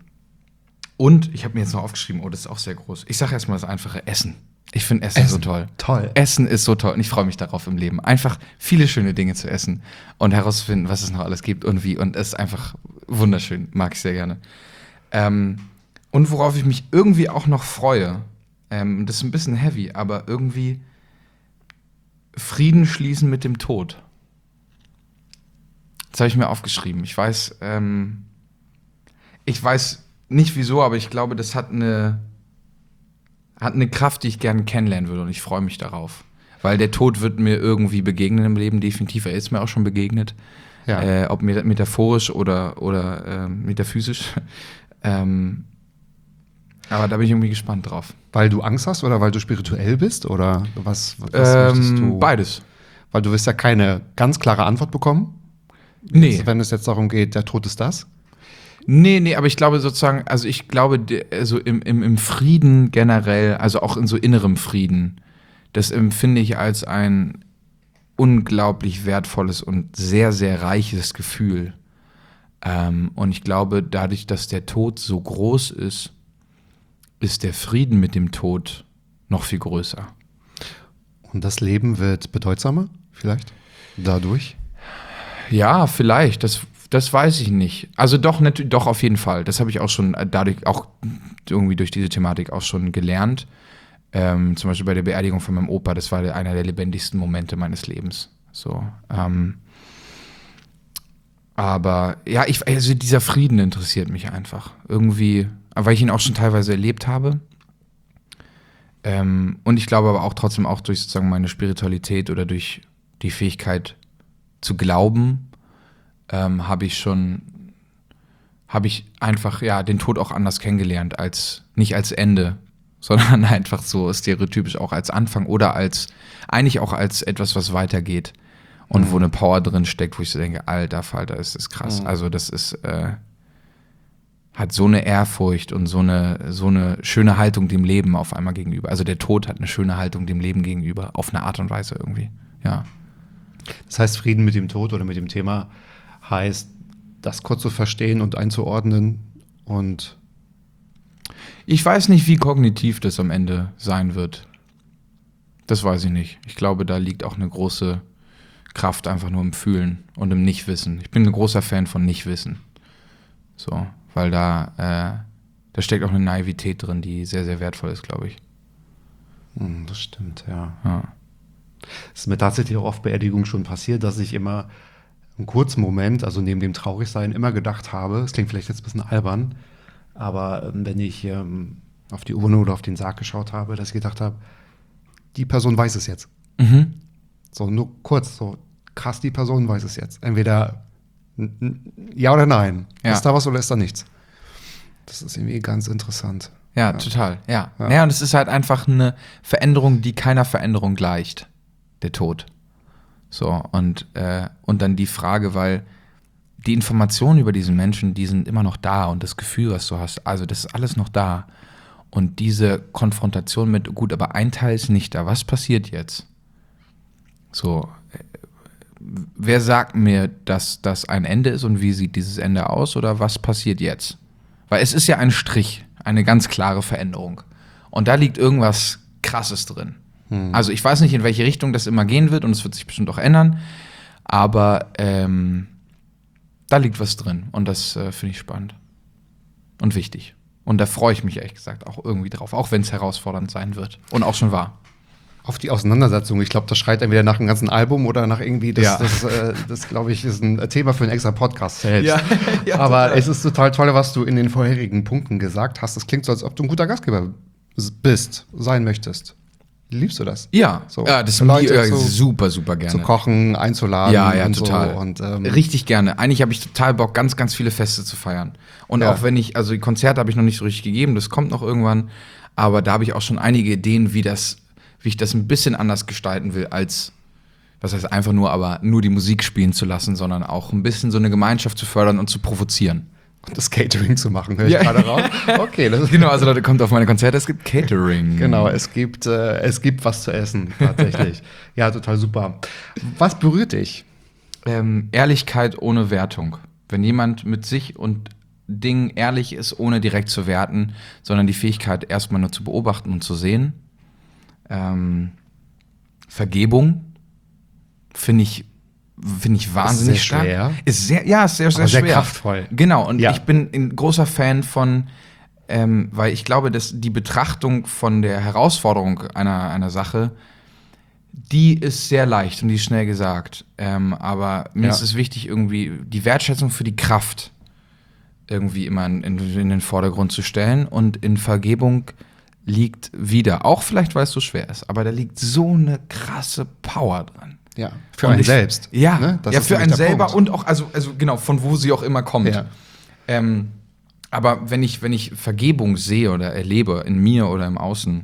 und ich habe mir jetzt noch aufgeschrieben, oh, das ist auch sehr groß. Ich sage erstmal das einfache Essen. Ich finde Essen, Essen. so toll. Toll. Essen ist so toll und ich freue mich darauf im Leben. Einfach viele schöne Dinge zu essen und herauszufinden, was es noch alles gibt und wie. Und es ist einfach wunderschön, mag ich sehr gerne. Ähm, und worauf ich mich irgendwie auch noch freue, ähm, das ist ein bisschen heavy, aber irgendwie Frieden schließen mit dem Tod. Das habe ich mir aufgeschrieben. Ich weiß, ähm, ich weiß nicht wieso, aber ich glaube, das hat eine hat eine Kraft, die ich gerne kennenlernen würde und ich freue mich darauf. Weil der Tod wird mir irgendwie begegnen im Leben, definitiv. Er ist mir auch schon begegnet. Ja. Äh, ob meta- metaphorisch oder, oder äh, metaphysisch. ähm, aber da bin ich irgendwie gespannt drauf. Weil du Angst hast oder weil du spirituell bist? Oder was, was möchtest Ähm, du? beides. Weil du wirst ja keine ganz klare Antwort bekommen. Nee. Jetzt, wenn es jetzt darum geht, der Tod ist das. Nee, nee, aber ich glaube sozusagen, also ich glaube, de- also im, im, im Frieden generell, also auch in so innerem Frieden, das empfinde ich als ein, unglaublich wertvolles und sehr, sehr reiches Gefühl. Ähm, und ich glaube, dadurch, dass der Tod so groß ist, ist der Frieden mit dem Tod noch viel größer. Und das Leben wird bedeutsamer, vielleicht? Dadurch? Ja, vielleicht. Das, das weiß ich nicht. Also doch, natürlich, doch auf jeden Fall. Das habe ich auch schon dadurch auch irgendwie durch diese Thematik auch schon gelernt. Ähm, zum Beispiel bei der Beerdigung von meinem Opa, das war der, einer der lebendigsten Momente meines Lebens. So. Ähm, aber ja, ich, also dieser Frieden interessiert mich einfach. Irgendwie, weil ich ihn auch schon teilweise erlebt habe. Ähm, und ich glaube aber auch trotzdem auch durch sozusagen meine Spiritualität oder durch die Fähigkeit zu glauben, ähm, habe ich schon, habe ich einfach ja den Tod auch anders kennengelernt, als nicht als Ende, sondern einfach so stereotypisch auch als Anfang oder als, eigentlich auch als etwas, was weitergeht und mhm. wo eine Power drin steckt, wo ich so denke, alter Falter, ist das krass. Mhm. Also das ist, äh, hat so eine Ehrfurcht und so eine, so eine schöne Haltung dem Leben auf einmal gegenüber. Also der Tod hat eine schöne Haltung dem Leben gegenüber, auf eine Art und Weise irgendwie, ja. Das heißt, Frieden mit dem Tod oder mit dem Thema heißt, das kurz zu verstehen und einzuordnen und ich weiß nicht, wie kognitiv das am Ende sein wird. Das weiß ich nicht. Ich glaube, da liegt auch eine große Kraft einfach nur im Fühlen und im Nichtwissen. Ich bin ein großer Fan von Nichtwissen. So, weil da, äh, da steckt auch eine Naivität drin, die sehr, sehr wertvoll ist, glaube ich. Hm, das stimmt, ja. Ja. Es ist mir tatsächlich auch auf Beerdigungen schon passiert, dass ich immer einen kurzen Moment, also neben dem Traurigsein, immer gedacht habe, es klingt vielleicht jetzt ein bisschen albern, aber ähm, wenn ich ähm, auf die Urne oder auf den Sarg geschaut habe, dass ich gedacht habe, die Person weiß es jetzt. Mhm. So, nur kurz, so krass, die Person weiß es jetzt. Entweder n- n- ja oder nein. Ja. Ist da was oder ist da nichts? Das ist irgendwie ganz interessant. Ja, Ja. total, ja. Ja. Ja, und es ist halt einfach eine Veränderung, die keiner Veränderung gleicht. Der Tod. So, und, äh, und dann die Frage, weil die Informationen über diesen Menschen, die sind immer noch da und das Gefühl, was du hast, also das ist alles noch da. Und diese Konfrontation mit, gut, aber ein Teil ist nicht da, was passiert jetzt? So, äh, wer sagt mir, dass das ein Ende ist und wie sieht dieses Ende aus oder was passiert jetzt? Weil es ist ja ein Strich, eine ganz klare Veränderung. Und da liegt irgendwas Krasses drin. Hm. Also ich weiß nicht, in welche Richtung das immer gehen wird und es wird sich bestimmt auch ändern, aber ähm, da liegt was drin und das äh, finde ich spannend und wichtig. Und da freue ich mich ehrlich gesagt auch irgendwie drauf, auch wenn es herausfordernd sein wird und auch schon war. Auf die Auseinandersetzung, ich glaube, das schreit entweder nach einem ganzen Album oder nach irgendwie, das, Ja. das, äh, das glaube ich, ist ein Thema für einen extra Podcast selbst. Ja, ja, Aber total. es ist total toll, was du in den vorherigen Punkten gesagt hast. Es klingt so, als ob du ein guter Gastgeber bist, sein möchtest. Liebst du das? Ja, So, ja das Leute ja, zu- super, super gerne. Zu kochen, einzuladen Ja, ja, und total. so. Und, ähm, Richtig gerne. Eigentlich habe ich total Bock, ganz, ganz viele Feste zu feiern. Und Ja. auch wenn ich, also die Konzerte habe ich noch nicht so richtig gegeben, das kommt noch irgendwann, aber da habe ich auch schon einige Ideen, wie das, wie ich das ein bisschen anders gestalten will, als, was heißt einfach nur, aber nur die Musik spielen zu lassen, sondern auch ein bisschen so eine Gemeinschaft zu fördern und zu provozieren. Und das Catering zu machen, höre ich Ja. gerade raus. Okay, das ist Genau, also Leute, kommt auf meine Konzerte, es gibt Catering. Genau, es gibt, äh, es gibt was zu essen, tatsächlich. Ja, total super. Was berührt dich? Ähm, Ehrlichkeit ohne Wertung. Wenn jemand mit sich und Dingen ehrlich ist, ohne direkt zu werten, sondern die Fähigkeit erstmal nur zu beobachten und zu sehen. Ähm, Vergebung finde ich, finde ich wahnsinnig sehr stark. schwer. Ist sehr, ja, ist sehr, sehr Aber sehr schwer. kraftvoll. Genau, und Ja. ich bin ein großer Fan von, ähm, weil ich glaube, dass die Betrachtung von der Herausforderung einer, einer Sache, die ist sehr leicht und die ist schnell gesagt. Ähm, aber mir Ja. ist es wichtig, irgendwie die Wertschätzung für die Kraft irgendwie immer in, in, in den Vordergrund zu stellen. Und in Vergebung liegt wieder, auch vielleicht, weil es so schwer ist, aber da liegt so eine krasse Power drin. Ja, für Und einen ich- selbst. Ja, ne? Das ja ist für nämlich einen der selber Punkt. und auch, also, also genau, von wo sie auch immer kommt. Ja. Ähm, aber wenn ich, wenn ich Vergebung sehe oder erlebe, in mir oder im Außen,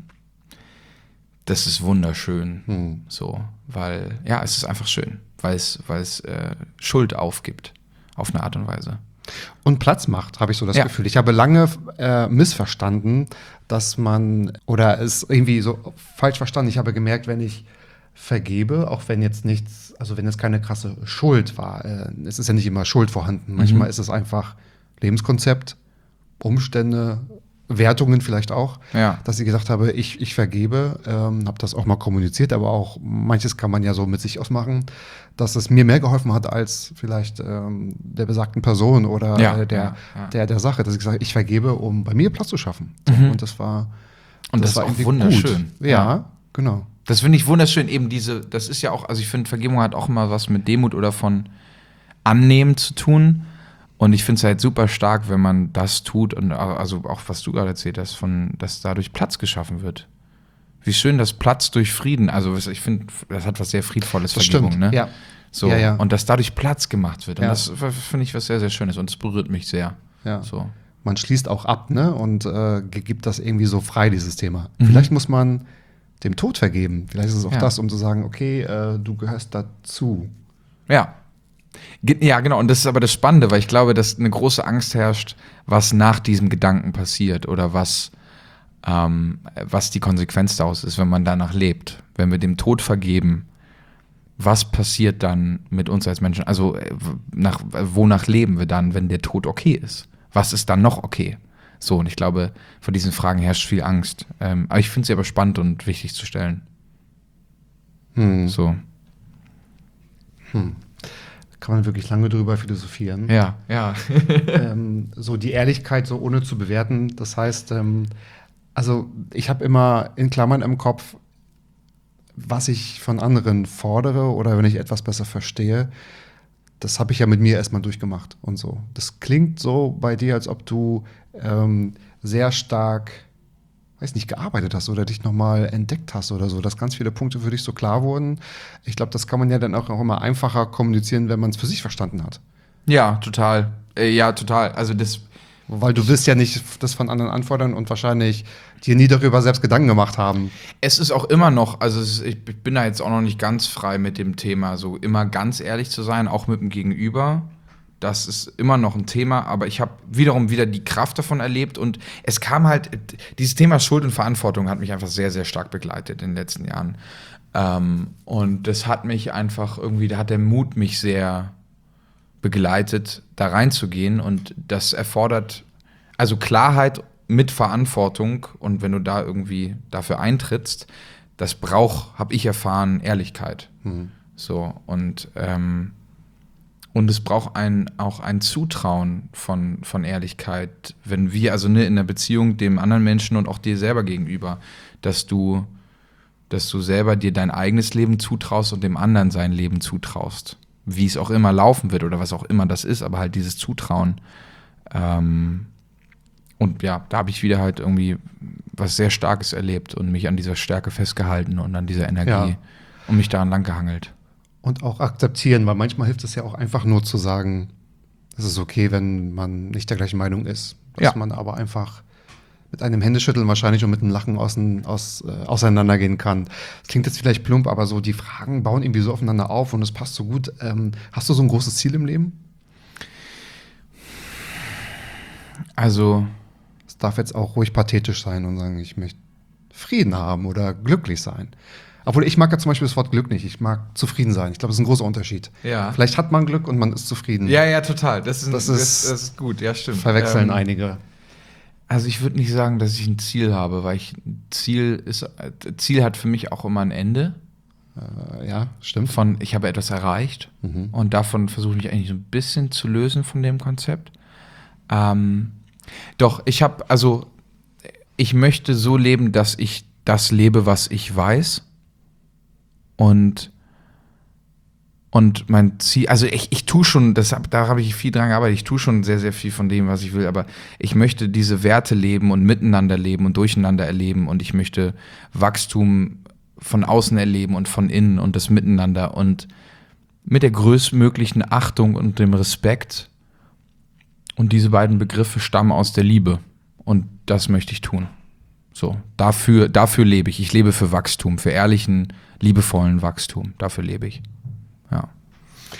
das ist wunderschön. Hm. So, weil, ja, es ist einfach schön, weil es, weil es äh, Schuld aufgibt, auf eine Art und Weise. Und Platz macht, habe ich so das Ja. Gefühl. Ich habe lange äh, missverstanden, dass man, oder es irgendwie so falsch verstanden. Ich habe gemerkt, wenn ich vergebe, auch wenn jetzt nichts, also wenn es keine krasse Schuld war. Äh, es ist ja nicht immer Schuld vorhanden. Manchmal Mhm. ist es einfach Lebenskonzept, Umstände, Wertungen vielleicht auch, Ja. dass ich gesagt habe, ich, ich vergebe, ähm, habe das auch mal kommuniziert, aber auch manches kann man ja so mit sich ausmachen, dass es mir mehr geholfen hat als vielleicht ähm, der besagten Person oder Ja, äh, der, ja, ja. der der Sache, dass ich gesagt habe, ich vergebe, um bei mir Platz zu schaffen. So, Mhm. und das war Und das ist war auch irgendwie wunderschön. Gut. Ja, Ja. genau. Das finde ich wunderschön, eben diese, das ist ja auch, also ich finde, Vergebung hat auch immer was mit Demut oder von Annehmen zu tun. Und ich finde es halt super stark, wenn man das tut und also auch, was du gerade erzählt hast, von, dass dadurch Platz geschaffen wird. Wie schön, dass Platz durch Frieden, also ich finde, das hat was sehr Friedvolles, Das Vergebung, stimmt, ne? ja. So, Ja, ja. und dass dadurch Platz gemacht wird. Und Ja. das finde ich was sehr, sehr Schönes und es berührt mich sehr. Ja. So. Man schließt auch ab, ne? Und äh, gibt das irgendwie so frei, dieses Thema. Mhm. Vielleicht muss man dem Tod vergeben. Vielleicht ist es auch Ja. das, um zu sagen, okay, äh, du gehörst dazu. Ja. Ge- Ja, genau. Und das ist aber das Spannende, weil ich glaube, dass eine große Angst herrscht, was nach diesem Gedanken passiert oder was, ähm, was die Konsequenz daraus ist, wenn man danach lebt. Wenn wir dem Tod vergeben, was passiert dann mit uns als Menschen? Also äh, nach, wonach leben wir dann, wenn der Tod okay ist? Was ist dann noch okay? So, und ich glaube, vor diesen Fragen herrscht viel Angst. Ähm, aber ich finde sie aber spannend und wichtig zu stellen. Hm. So. Kann man wirklich lange drüber philosophieren. Ja, ja. ähm, so die Ehrlichkeit so ohne zu bewerten. Das heißt, ähm, also ich habe immer in Klammern im Kopf, was ich von anderen fordere oder wenn ich etwas besser verstehe, das habe ich ja mit mir erstmal durchgemacht und so. Das klingt so bei dir, als ob du ähm, sehr stark, weiß nicht, gearbeitet hast oder dich nochmal entdeckt hast oder so, dass ganz viele Punkte für dich so klar wurden. Ich glaube, das kann man ja dann auch, auch immer einfacher kommunizieren, wenn man es für sich verstanden hat. Ja, total. Äh, ja, total. Also das, Weil du wirst ja nicht das von anderen anfordern und wahrscheinlich dir nie darüber selbst Gedanken gemacht haben. es ist auch immer noch, also es ist, ich bin da jetzt auch noch nicht ganz frei mit dem Thema, so immer ganz ehrlich zu sein, auch mit dem Gegenüber. Das ist immer noch ein Thema, aber ich habe wiederum wieder die Kraft davon erlebt und es kam halt, dieses Thema Schuld und Verantwortung hat mich einfach sehr, sehr stark begleitet in den letzten Jahren. Ähm, und das hat mich einfach irgendwie, da hat der Mut mich sehr begleitet, da reinzugehen und das erfordert, also Klarheit mit Verantwortung und wenn du da irgendwie dafür eintrittst, das braucht, habe ich erfahren, Ehrlichkeit. Mhm. So und ähm, und es braucht ein, auch ein Zutrauen von, von Ehrlichkeit, wenn wir, also ne, in der Beziehung dem anderen Menschen und auch dir selber gegenüber, dass du, dass du selber dir dein eigenes Leben zutraust und dem anderen sein Leben zutraust. Wie es auch immer laufen wird oder was auch immer das ist, aber halt dieses Zutrauen. Ähm, und ja, da habe ich wieder halt irgendwie was sehr Starkes erlebt und mich an dieser Stärke festgehalten und an dieser Energie Ja. und mich daran langgehangelt. Und auch akzeptieren, weil manchmal hilft es ja auch einfach nur zu sagen, es ist okay, wenn man nicht der gleichen Meinung ist. Dass Ja. man aber einfach mit einem Händeschütteln wahrscheinlich und mit einem Lachen außen, aus, äh, auseinandergehen kann. Das klingt jetzt vielleicht plump, aber so die Fragen bauen irgendwie so aufeinander auf und es passt so gut. Ähm, hast du so ein großes Ziel im Leben? Also Es darf jetzt auch ruhig pathetisch sein und sagen, ich möchte Frieden haben oder glücklich sein. Obwohl ich mag ja zum Beispiel das Wort Glück nicht. Ich mag zufrieden sein. Ich glaube, das ist ein großer Unterschied. Ja. Vielleicht hat man Glück und man ist zufrieden. Ja, ja, total. Das ist, Das das ist- ist, das ist gut, ja, stimmt. Verwechseln Ähm, einige. Also ich würde nicht sagen, dass ich ein Ziel habe, weil ich ein Ziel ist, äh, Ziel hat für mich auch immer ein Ende. Äh, ja, stimmt. Von ich habe etwas erreicht Mhm. und davon versuche ich mich eigentlich so ein bisschen zu lösen von dem Konzept. Ähm, doch, ich habe, also ich möchte so leben, dass ich das lebe, was ich weiß. Und Und mein Ziel, also ich, ich tue schon, das, hab- da habe ich viel dran gearbeitet, ich tue schon sehr, sehr viel von dem, was ich will, aber ich möchte diese Werte leben und miteinander leben und durcheinander erleben und ich möchte Wachstum von außen erleben und von innen und das Miteinander und mit der größtmöglichen Achtung und dem Respekt. Und diese beiden Begriffe stammen aus der Liebe und das möchte ich tun. So, dafür, dafür lebe ich. Ich lebe für Wachstum, für ehrlichen, liebevollen Wachstum. Dafür lebe ich. Ja.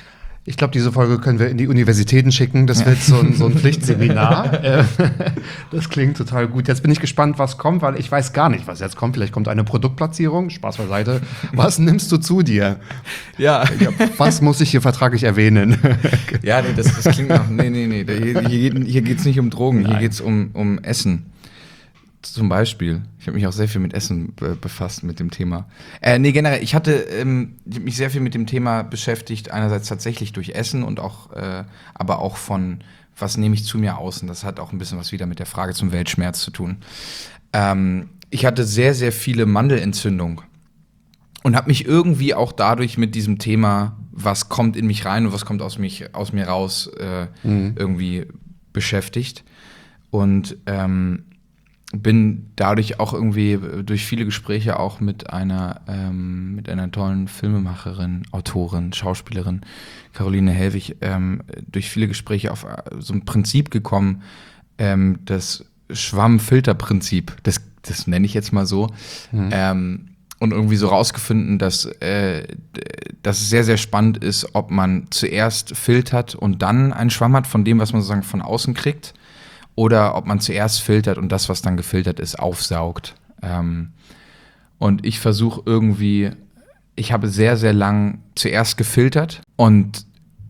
Ich glaube, diese Folge können wir in die Universitäten schicken. Das wird so ein, so ein Pflichtseminar. Äh, das klingt total gut. Jetzt bin ich gespannt, was kommt, weil ich weiß gar nicht, was jetzt kommt. Vielleicht kommt eine Produktplatzierung. Spaß beiseite. Was nimmst du zu dir? Ja. Was muss ich hier vertraglich erwähnen? Ja, nee, das, das klingt nach. Nee, nee, nee. Hier, hier, geht, hier geht es nicht um Drogen, Nein. Hier geht es um, um Essen. Zum Beispiel. Ich habe mich auch sehr viel mit Essen be- befasst, mit dem Thema. Äh, nee, generell, ich hatte ähm, ich hab mich sehr viel mit dem Thema beschäftigt, einerseits tatsächlich durch Essen und auch, äh, aber auch von, was nehme ich zu mir aus? Und das hat auch ein bisschen was wieder mit der Frage zum Weltschmerz zu tun. Ähm, ich hatte sehr, sehr viele Mandelentzündungen und habe mich irgendwie auch dadurch mit diesem Thema, was kommt in mich rein und was kommt aus, mich, aus mir raus, äh, mhm. irgendwie beschäftigt. Und ähm, bin dadurch auch irgendwie durch viele Gespräche auch mit einer ähm, mit einer tollen Filmemacherin, Autorin, Schauspielerin, Caroline Helwig, ähm, durch viele Gespräche auf so ein Prinzip gekommen, ähm, das Schwamm-Filter-Prinzip, das, das nenne ich jetzt mal so, mhm. ähm, und irgendwie so rausgefunden, dass, äh, dass es sehr, sehr spannend ist, ob man zuerst filtert und dann einen Schwamm hat von dem, was man sozusagen von außen kriegt, oder ob man zuerst filtert und das, was dann gefiltert ist, aufsaugt. Ähm, und ich versuche irgendwie, ich habe sehr, sehr lang zuerst gefiltert und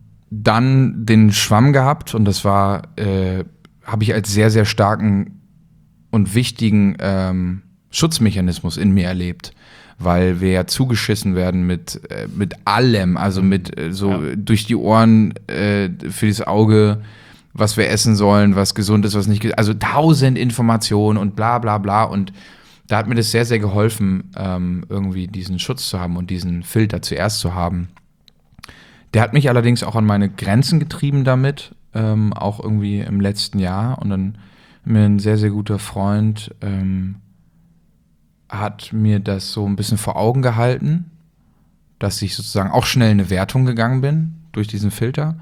dann den Schwamm gehabt und das war, äh, habe ich als sehr, sehr starken und wichtigen ähm, Schutzmechanismus in mir erlebt, weil wir ja zugeschissen werden mit, äh, mit allem, also mit äh, so ja. durch die Ohren, äh, für das Auge, was wir essen sollen, was gesund ist, was nicht gesund ist. Also tausend Informationen und bla bla bla. Und da hat mir das sehr, sehr geholfen, ähm, irgendwie diesen Schutz zu haben und diesen Filter zuerst zu haben. Der hat mich allerdings auch an meine Grenzen getrieben damit, ähm, auch irgendwie im letzten Jahr. Und dann mir ein sehr, sehr guter Freund ähm, hat mir das so ein bisschen vor Augen gehalten, dass ich sozusagen auch schnell in eine Wertung gegangen bin durch diesen Filter.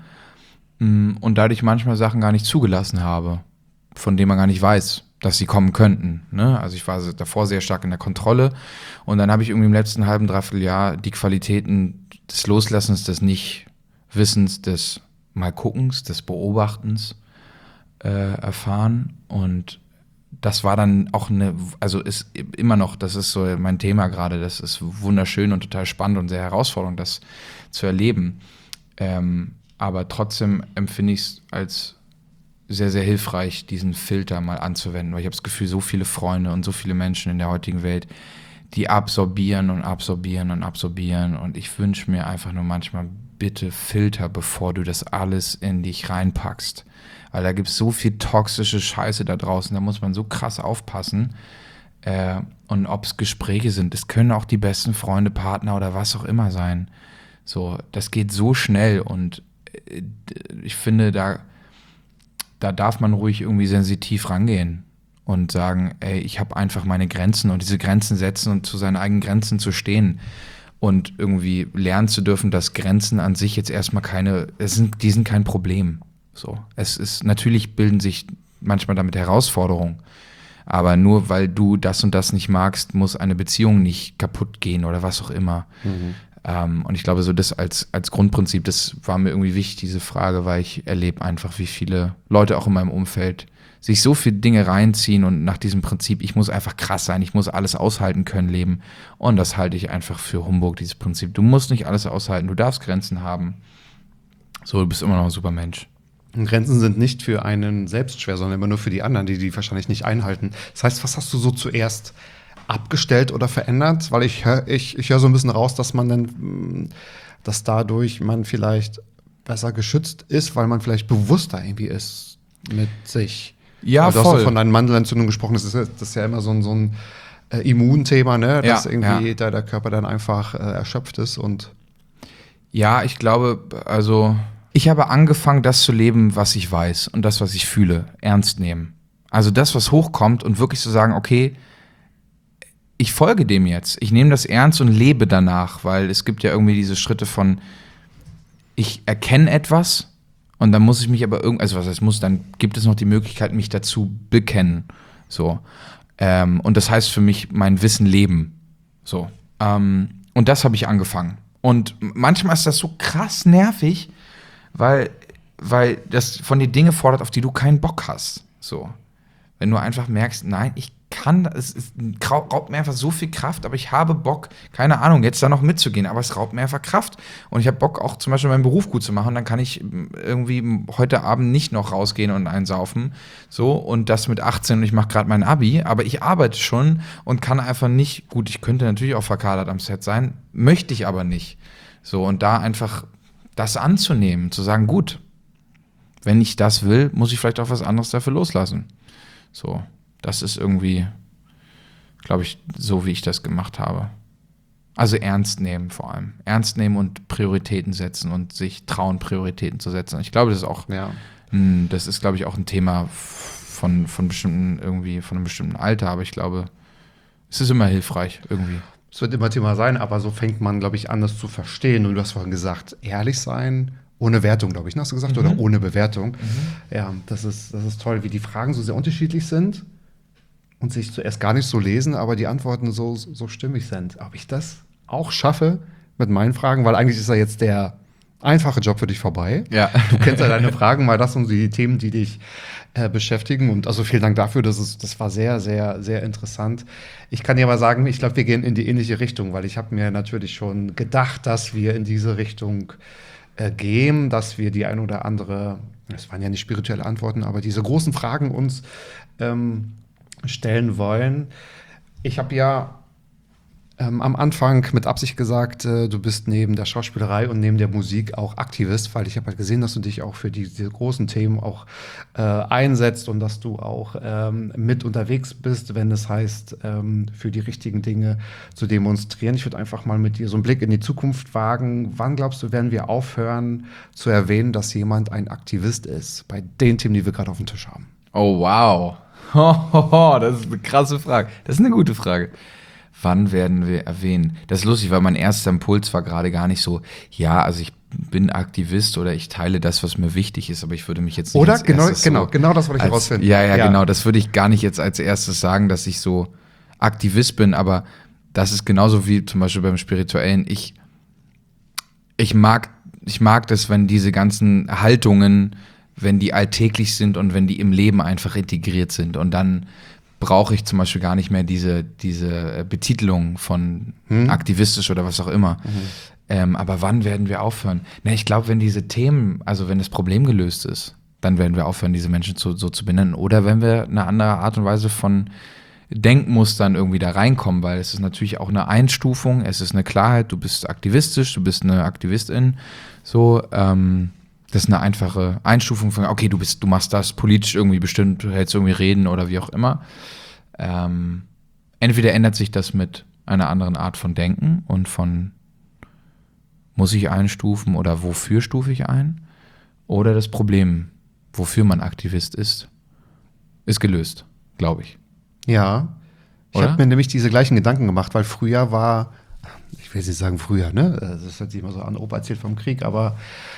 Und dadurch manchmal Sachen gar nicht zugelassen habe, von denen man gar nicht weiß, dass sie kommen könnten. Ne? Also ich war davor sehr stark in der Kontrolle und dann habe ich irgendwie im letzten halben, dreiviertel Jahr die Qualitäten des Loslassens, des Nichtwissens, des Mal-Guckens, des Beobachtens äh, erfahren und das war dann auch eine, also ist immer noch, das ist so mein Thema gerade, das ist wunderschön und total spannend und sehr herausfordernd, das zu erleben. Ähm, Aber trotzdem empfinde ich es als sehr, sehr hilfreich, diesen Filter mal anzuwenden. Weil ich habe das Gefühl, so viele Freunde und so viele Menschen in der heutigen Welt, die absorbieren und absorbieren und absorbieren. Und ich wünsche mir einfach nur manchmal, bitte Filter, bevor du das alles in dich reinpackst. Weil da gibt es so viel toxische Scheiße da draußen, da muss man so krass aufpassen. Äh, und ob es Gespräche sind, es können auch die besten Freunde, Partner oder was auch immer sein. So, das geht so schnell und ich finde, da, da darf man ruhig irgendwie sensitiv rangehen und sagen, ey, ich habe einfach meine Grenzen und diese Grenzen setzen und zu seinen eigenen Grenzen zu stehen und irgendwie lernen zu dürfen, dass Grenzen an sich jetzt erstmal keine, es sind, die sind kein Problem. So, es ist, natürlich bilden sich manchmal damit Herausforderungen, aber nur weil du das und das nicht magst, muss eine Beziehung nicht kaputt gehen oder was auch immer. Mhm. Um, und ich glaube, so das als, als Grundprinzip, das war mir irgendwie wichtig, diese Frage, weil ich erlebe einfach, wie viele Leute auch in meinem Umfeld sich so viele Dinge reinziehen und nach diesem Prinzip, ich muss einfach krass sein, ich muss alles aushalten können, leben. Und das halte ich einfach für Humbug, dieses Prinzip. Du musst nicht alles aushalten, du darfst Grenzen haben. So, du bist immer noch ein super Mensch. Und Grenzen sind nicht für einen selbst schwer, sondern immer nur für die anderen, die die wahrscheinlich nicht einhalten. Das heißt, was hast du so zuerst abgestellt oder verändert? Weil ich höre ich, ich hör so ein bisschen raus, dass man dann, dass dadurch man vielleicht besser geschützt ist, weil man vielleicht bewusster irgendwie ist mit sich. Ja, also voll. Du hast von einer Mandelentzündung gesprochen, das ist, das ist ja immer so ein, so ein äh, Immunthema, ne? Dass ja, irgendwie ja. Der, der Körper dann einfach äh, erschöpft ist und ja, ich glaube, also ich habe angefangen, das zu leben, was ich weiß und das, was ich fühle, ernst nehmen. Also das, was hochkommt und wirklich zu sagen, okay, ich folge dem jetzt. Ich nehme das ernst und lebe danach, weil es gibt ja irgendwie diese Schritte von, ich erkenne etwas und dann muss ich mich aber irgendwie, also was heißt muss, dann gibt es noch die Möglichkeit, mich dazu bekennen. So. Ähm, und das heißt für mich, mein Wissen leben. So. Ähm, und das habe ich angefangen. Und manchmal ist das so krass nervig, weil, weil das von dir Dinge fordert, auf die du keinen Bock hast. So. Wenn du einfach merkst, nein, ich kann, es, es raubt mir einfach so viel Kraft, aber ich habe Bock, keine Ahnung, jetzt da noch mitzugehen, aber es raubt mir einfach Kraft. Und ich habe Bock, auch zum Beispiel meinen Beruf gut zu machen, dann kann ich irgendwie heute Abend nicht noch rausgehen und einsaufen. So, und das mit achtzehn und ich mache gerade mein Abi, aber ich arbeite schon und kann einfach nicht, gut, ich könnte natürlich auch verkadert am Set sein, möchte ich aber nicht. So, und da einfach das anzunehmen, zu sagen, gut, wenn ich das will, muss ich vielleicht auch was anderes dafür loslassen. So, das ist irgendwie, glaube ich, so wie ich das gemacht habe. Also ernst nehmen vor allem. Ernst nehmen und Prioritäten setzen und sich trauen, Prioritäten zu setzen. Ich glaube, das ist auch, Ja. mh, das ist, glaube ich, auch ein Thema von, von bestimmten, irgendwie, von einem bestimmten Alter, aber ich glaube, es ist immer hilfreich irgendwie. Es wird immer Thema sein, aber so fängt man, glaube ich, an, das zu verstehen. Und du hast vorhin gesagt, ehrlich sein, ohne Wertung, glaube ich, ne? Hast du gesagt? Mhm. Oder ohne Bewertung. Mhm. Ja, das ist, das ist toll, wie die Fragen so sehr unterschiedlich sind und sich zuerst gar nicht so lesen, aber die Antworten so, so stimmig sind. Ob ich das auch schaffe mit meinen Fragen, weil eigentlich ist ja jetzt der einfache Job für dich vorbei. Ja. Du kennst ja deine Fragen, weil das sind die Themen, die dich äh, beschäftigen. Und also vielen Dank dafür, das, ist, das war sehr, sehr, sehr interessant. Ich kann dir aber sagen, ich glaube, wir gehen in die ähnliche Richtung, weil ich habe mir natürlich schon gedacht, dass wir in diese Richtung äh, gehen, dass wir die ein oder andere, das waren ja nicht spirituelle Antworten, aber diese großen Fragen uns ähm, stellen wollen. Ich habe ja ähm, am Anfang mit Absicht gesagt, äh, du bist neben der Schauspielerei und neben der Musik auch Aktivist, weil ich habe halt gesehen, dass du dich auch für die, diese großen Themen auch äh, einsetzt und dass du auch ähm, mit unterwegs bist, wenn es heißt, ähm, für die richtigen Dinge zu demonstrieren. Ich würde einfach mal mit dir so einen Blick in die Zukunft wagen. Wann glaubst du, werden wir aufhören zu erwähnen, dass jemand ein Aktivist ist, bei den Themen, die wir gerade auf dem Tisch haben? Oh, wow. Hohoho, das ist eine krasse Frage. Das ist eine gute Frage. Wann werden wir erwähnen? Das ist lustig, weil mein erster Impuls war gerade gar nicht so, ja, also ich bin Aktivist oder ich teile das, was mir wichtig ist, aber ich würde mich jetzt nicht Oder? als Genau, erstes genau, so genau das wollte ich als, herausfinden. Ja, ja, Ja. genau. Das würde ich gar nicht jetzt als erstes sagen, dass ich so Aktivist bin, aber das ist genauso wie zum Beispiel beim Spirituellen. Ich, ich mag, ich mag das, wenn diese ganzen Haltungen, wenn die alltäglich sind und wenn die im Leben einfach integriert sind. Und dann brauche ich zum Beispiel gar nicht mehr diese, diese Betitelung von Hm. aktivistisch oder was auch immer. Mhm. Ähm, aber wann werden wir aufhören? Na, ich glaube, wenn diese Themen, also wenn das Problem gelöst ist, dann werden wir aufhören, diese Menschen zu, so zu benennen. Oder wenn wir eine andere Art und Weise von Denkmustern irgendwie da reinkommen, weil es ist natürlich auch eine Einstufung, es ist eine Klarheit, du bist aktivistisch, du bist eine Aktivistin, so, ähm, das ist eine einfache Einstufung von, okay, du bist, du machst das politisch irgendwie bestimmt, du hältst irgendwie Reden oder wie auch immer. Ähm, entweder ändert sich das mit einer anderen Art von Denken und von muss ich einstufen oder wofür stufe ich ein? Oder das Problem, wofür man Aktivist ist, ist gelöst, glaube ich. Ja, ich Oder? habe mir nämlich diese gleichen Gedanken gemacht, weil früher war, ich will nicht sagen früher, ne? Das hört sich immer so an, Opa erzählt vom Krieg, aber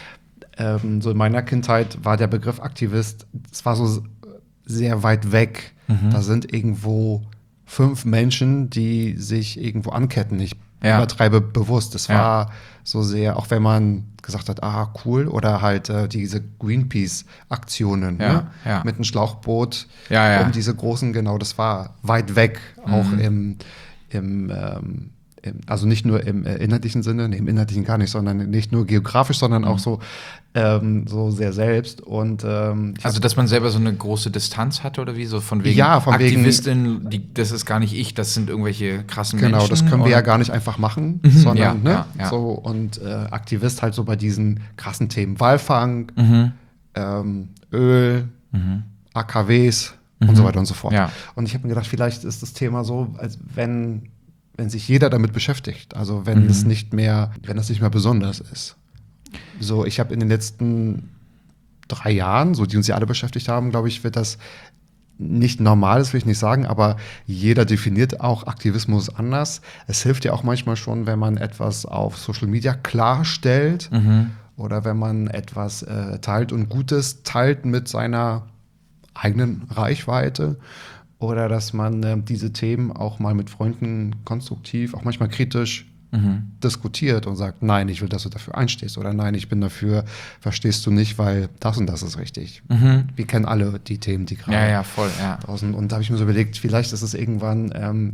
ähm, so in meiner Kindheit war der Begriff Aktivist, es war so sehr weit weg. Mhm. Da sind irgendwo fünf Menschen, die sich irgendwo anketten. Ich Ja. übertreibe bewusst. Das Ja. war so sehr, auch wenn man gesagt hat, ah, cool, oder halt äh, diese Greenpeace-Aktionen, Ja, ne? ja. Mit einem Schlauchboot, Ja, ja. um diese großen, genau, das war weit weg, auch Mhm. im, im, ähm, im, also nicht nur im äh, inhaltlichen Sinne, nee, im inhaltlichen gar nicht, sondern nicht nur geografisch, sondern Mhm. auch so, ähm, so sehr selbst. Und ähm, ich Also, dass man selber so eine große Distanz hatte oder wie? So von wegen Ja, von wegen- Aktivistin, die, das ist gar nicht ich, das sind irgendwelche krassen Genau, Menschen. das können wir ja und- gar nicht einfach machen, Mhm, sondern, ja, ne, ja, ja. so, und äh, Aktivist halt so bei diesen krassen Themen Walfang, Mhm. ähm, Öl, Mhm. A K Ws Mhm. und so weiter und so fort. Ja. Und ich habe mir gedacht, vielleicht ist das Thema so, als wenn, wenn sich jeder damit beschäftigt, also wenn Mhm. es nicht mehr, wenn das nicht mehr besonders ist. So, ich habe in den letzten drei Jahren, so die uns ja alle beschäftigt haben, glaube ich, wird das nicht normal, das will ich nicht sagen, aber jeder definiert auch Aktivismus anders. Es hilft ja auch manchmal schon, wenn man etwas auf Social Media klarstellt Mhm. oder wenn man etwas äh, teilt und Gutes teilt mit seiner eigenen Reichweite oder dass man äh, diese Themen auch mal mit Freunden konstruktiv, auch manchmal kritisch Mhm. diskutiert und sagt, nein, ich will, dass du dafür einstehst oder nein, ich bin dafür, verstehst du nicht, weil das und das ist richtig. Mhm. Wir kennen alle die Themen, die gerade Ja, ja, voll, ja. draußen, und da habe ich mir so überlegt, vielleicht ist es irgendwann, ähm,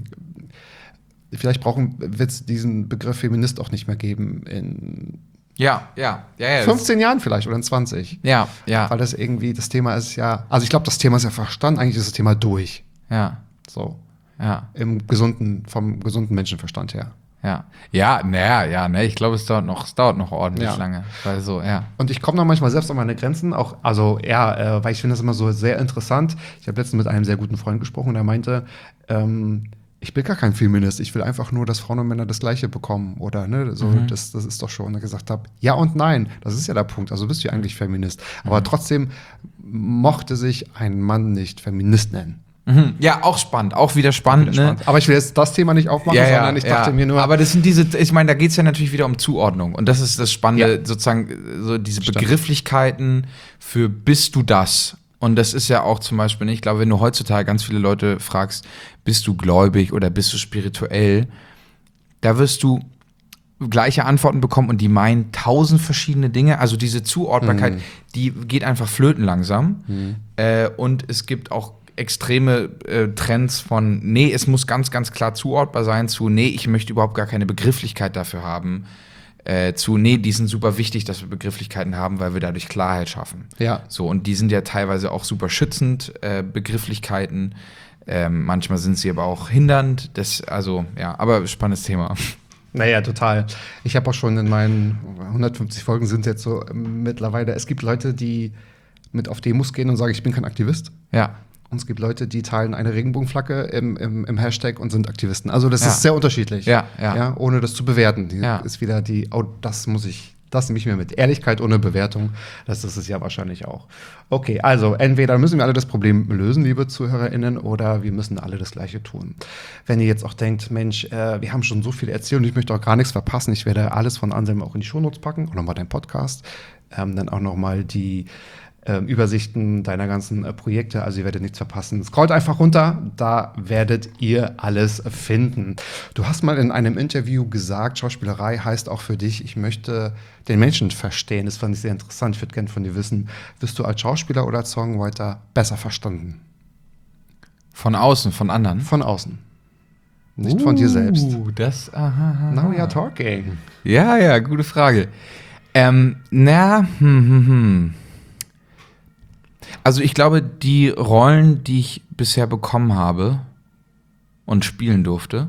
vielleicht brauchen, wird es diesen Begriff Feminist auch nicht mehr geben in Ja, ja, ja, ja. fünfzehn Jahren vielleicht oder in zwanzig. Ja, ja, Weil das irgendwie, das Thema ist ja, also ich glaube, das Thema ist ja verstanden, eigentlich ist das Thema durch. ja, So, ja, im gesunden, vom gesunden Menschenverstand her. ja. Ja, naja, ja, ne, ich glaube, es dauert noch, es dauert noch ordentlich Ja. lange. Weil so, ja. Und ich komme da manchmal selbst an meine Grenzen, auch, also ja, äh, weil ich finde das immer so sehr interessant. Ich habe letztens mit einem sehr guten Freund gesprochen, der meinte, ähm, ich bin gar kein Feminist, ich will einfach nur, dass Frauen und Männer das Gleiche bekommen. Oder, ne, so, Mhm. das, das ist doch schon. Und ich gesagt habe, ja und nein, das ist ja der Punkt. Also bist du eigentlich Feminist. Aber Mhm. trotzdem mochte sich ein Mann nicht Feminist nennen. Mhm. Ja, auch spannend, auch wieder spannend, ne? Spannend. Aber ich will jetzt das Thema nicht aufmachen, Ja, ja, sondern ich dachte ja. mir nur. Aber das sind diese, ich meine, da geht es ja natürlich wieder um Zuordnung. Und das ist das Spannende, Ja. sozusagen, so diese Stimmt. Begrifflichkeiten für bist du das? Und das ist ja auch zum Beispiel, ich glaube, wenn du heutzutage ganz viele Leute fragst, bist du gläubig oder bist du spirituell, da wirst du gleiche Antworten bekommen und die meinen tausend verschiedene Dinge. Also diese Zuordbarkeit, Mhm. die geht einfach flöten langsam. Äh, und es gibt auch extreme äh, Trends von, nee, es muss ganz, ganz klar zuordbar sein, zu, nee, ich möchte überhaupt gar keine Begrifflichkeit dafür haben, äh, zu, nee, die sind super wichtig, dass wir Begrifflichkeiten haben, weil wir dadurch Klarheit schaffen. Ja. So, und die sind ja teilweise auch super schützend, äh, Begrifflichkeiten. Ähm, manchmal sind sie aber auch hindernd. Das, also, ja, aber spannendes Thema. Naja, total. Ich habe auch schon in meinen hundertfünfzig Folgen sind jetzt so ähm, mittlerweile, es gibt Leute, die mit auf Demos gehen und sagen, ich bin kein Aktivist. Ja. Und es gibt Leute, die teilen eine Regenbogenflagge im, im, im Hashtag und sind Aktivisten. Also das Ja. ist sehr unterschiedlich. Ja, ja. Ohne das zu bewerten. Die Ja. ist wieder die, oh, das muss ich, das nehme ich mir mit. Ehrlichkeit ohne Bewertung, das ist es ja wahrscheinlich auch. Okay, also entweder müssen wir alle das Problem lösen, liebe ZuhörerInnen, oder wir müssen alle das Gleiche tun. Wenn ihr jetzt auch denkt, Mensch, äh, wir haben schon so viel erzählt und ich möchte auch gar nichts verpassen, ich werde alles von Anselm auch in die Shownotes packen und nochmal deinen Podcast, ähm, dann auch nochmal die ähm, Übersichten deiner ganzen äh, Projekte, also ihr werdet nichts verpassen. Scrollt einfach runter, da werdet ihr alles finden. Du hast mal in einem Interview gesagt, Schauspielerei heißt auch für dich, ich möchte den Menschen verstehen. Das fand ich sehr interessant. Ich würde gerne von dir wissen, wirst du als Schauspieler oder als Songwriter besser verstanden? Von außen, von anderen. Von außen. Nicht von dir selbst. Uh, das, aha, aha. Now we are talking. Ja, ja, gute Frage. Ähm, na, hm, hm, hm. Also ich glaube, die Rollen, die ich bisher bekommen habe und spielen durfte,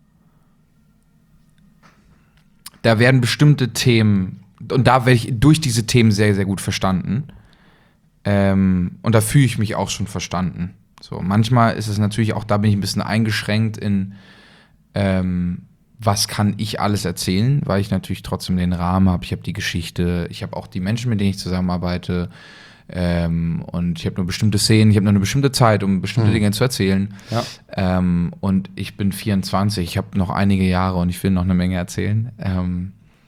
da werden bestimmte Themen, und da werde ich durch diese Themen sehr, sehr gut verstanden. Ähm, und da fühle ich mich auch schon verstanden. So, manchmal ist es natürlich auch, da bin ich ein bisschen eingeschränkt in, ähm, was kann ich alles erzählen, weil ich natürlich trotzdem den Rahmen habe. Ich habe die Geschichte, ich habe auch die Menschen, mit denen ich zusammenarbeite. Ähm, und ich habe nur bestimmte Szenen, ich habe nur eine bestimmte Zeit, um bestimmte Hm. Dinge zu erzählen. Ja. Ähm, und ich bin vierundzwanzig, ich habe noch einige Jahre und ich will noch eine Menge erzählen. Ähm,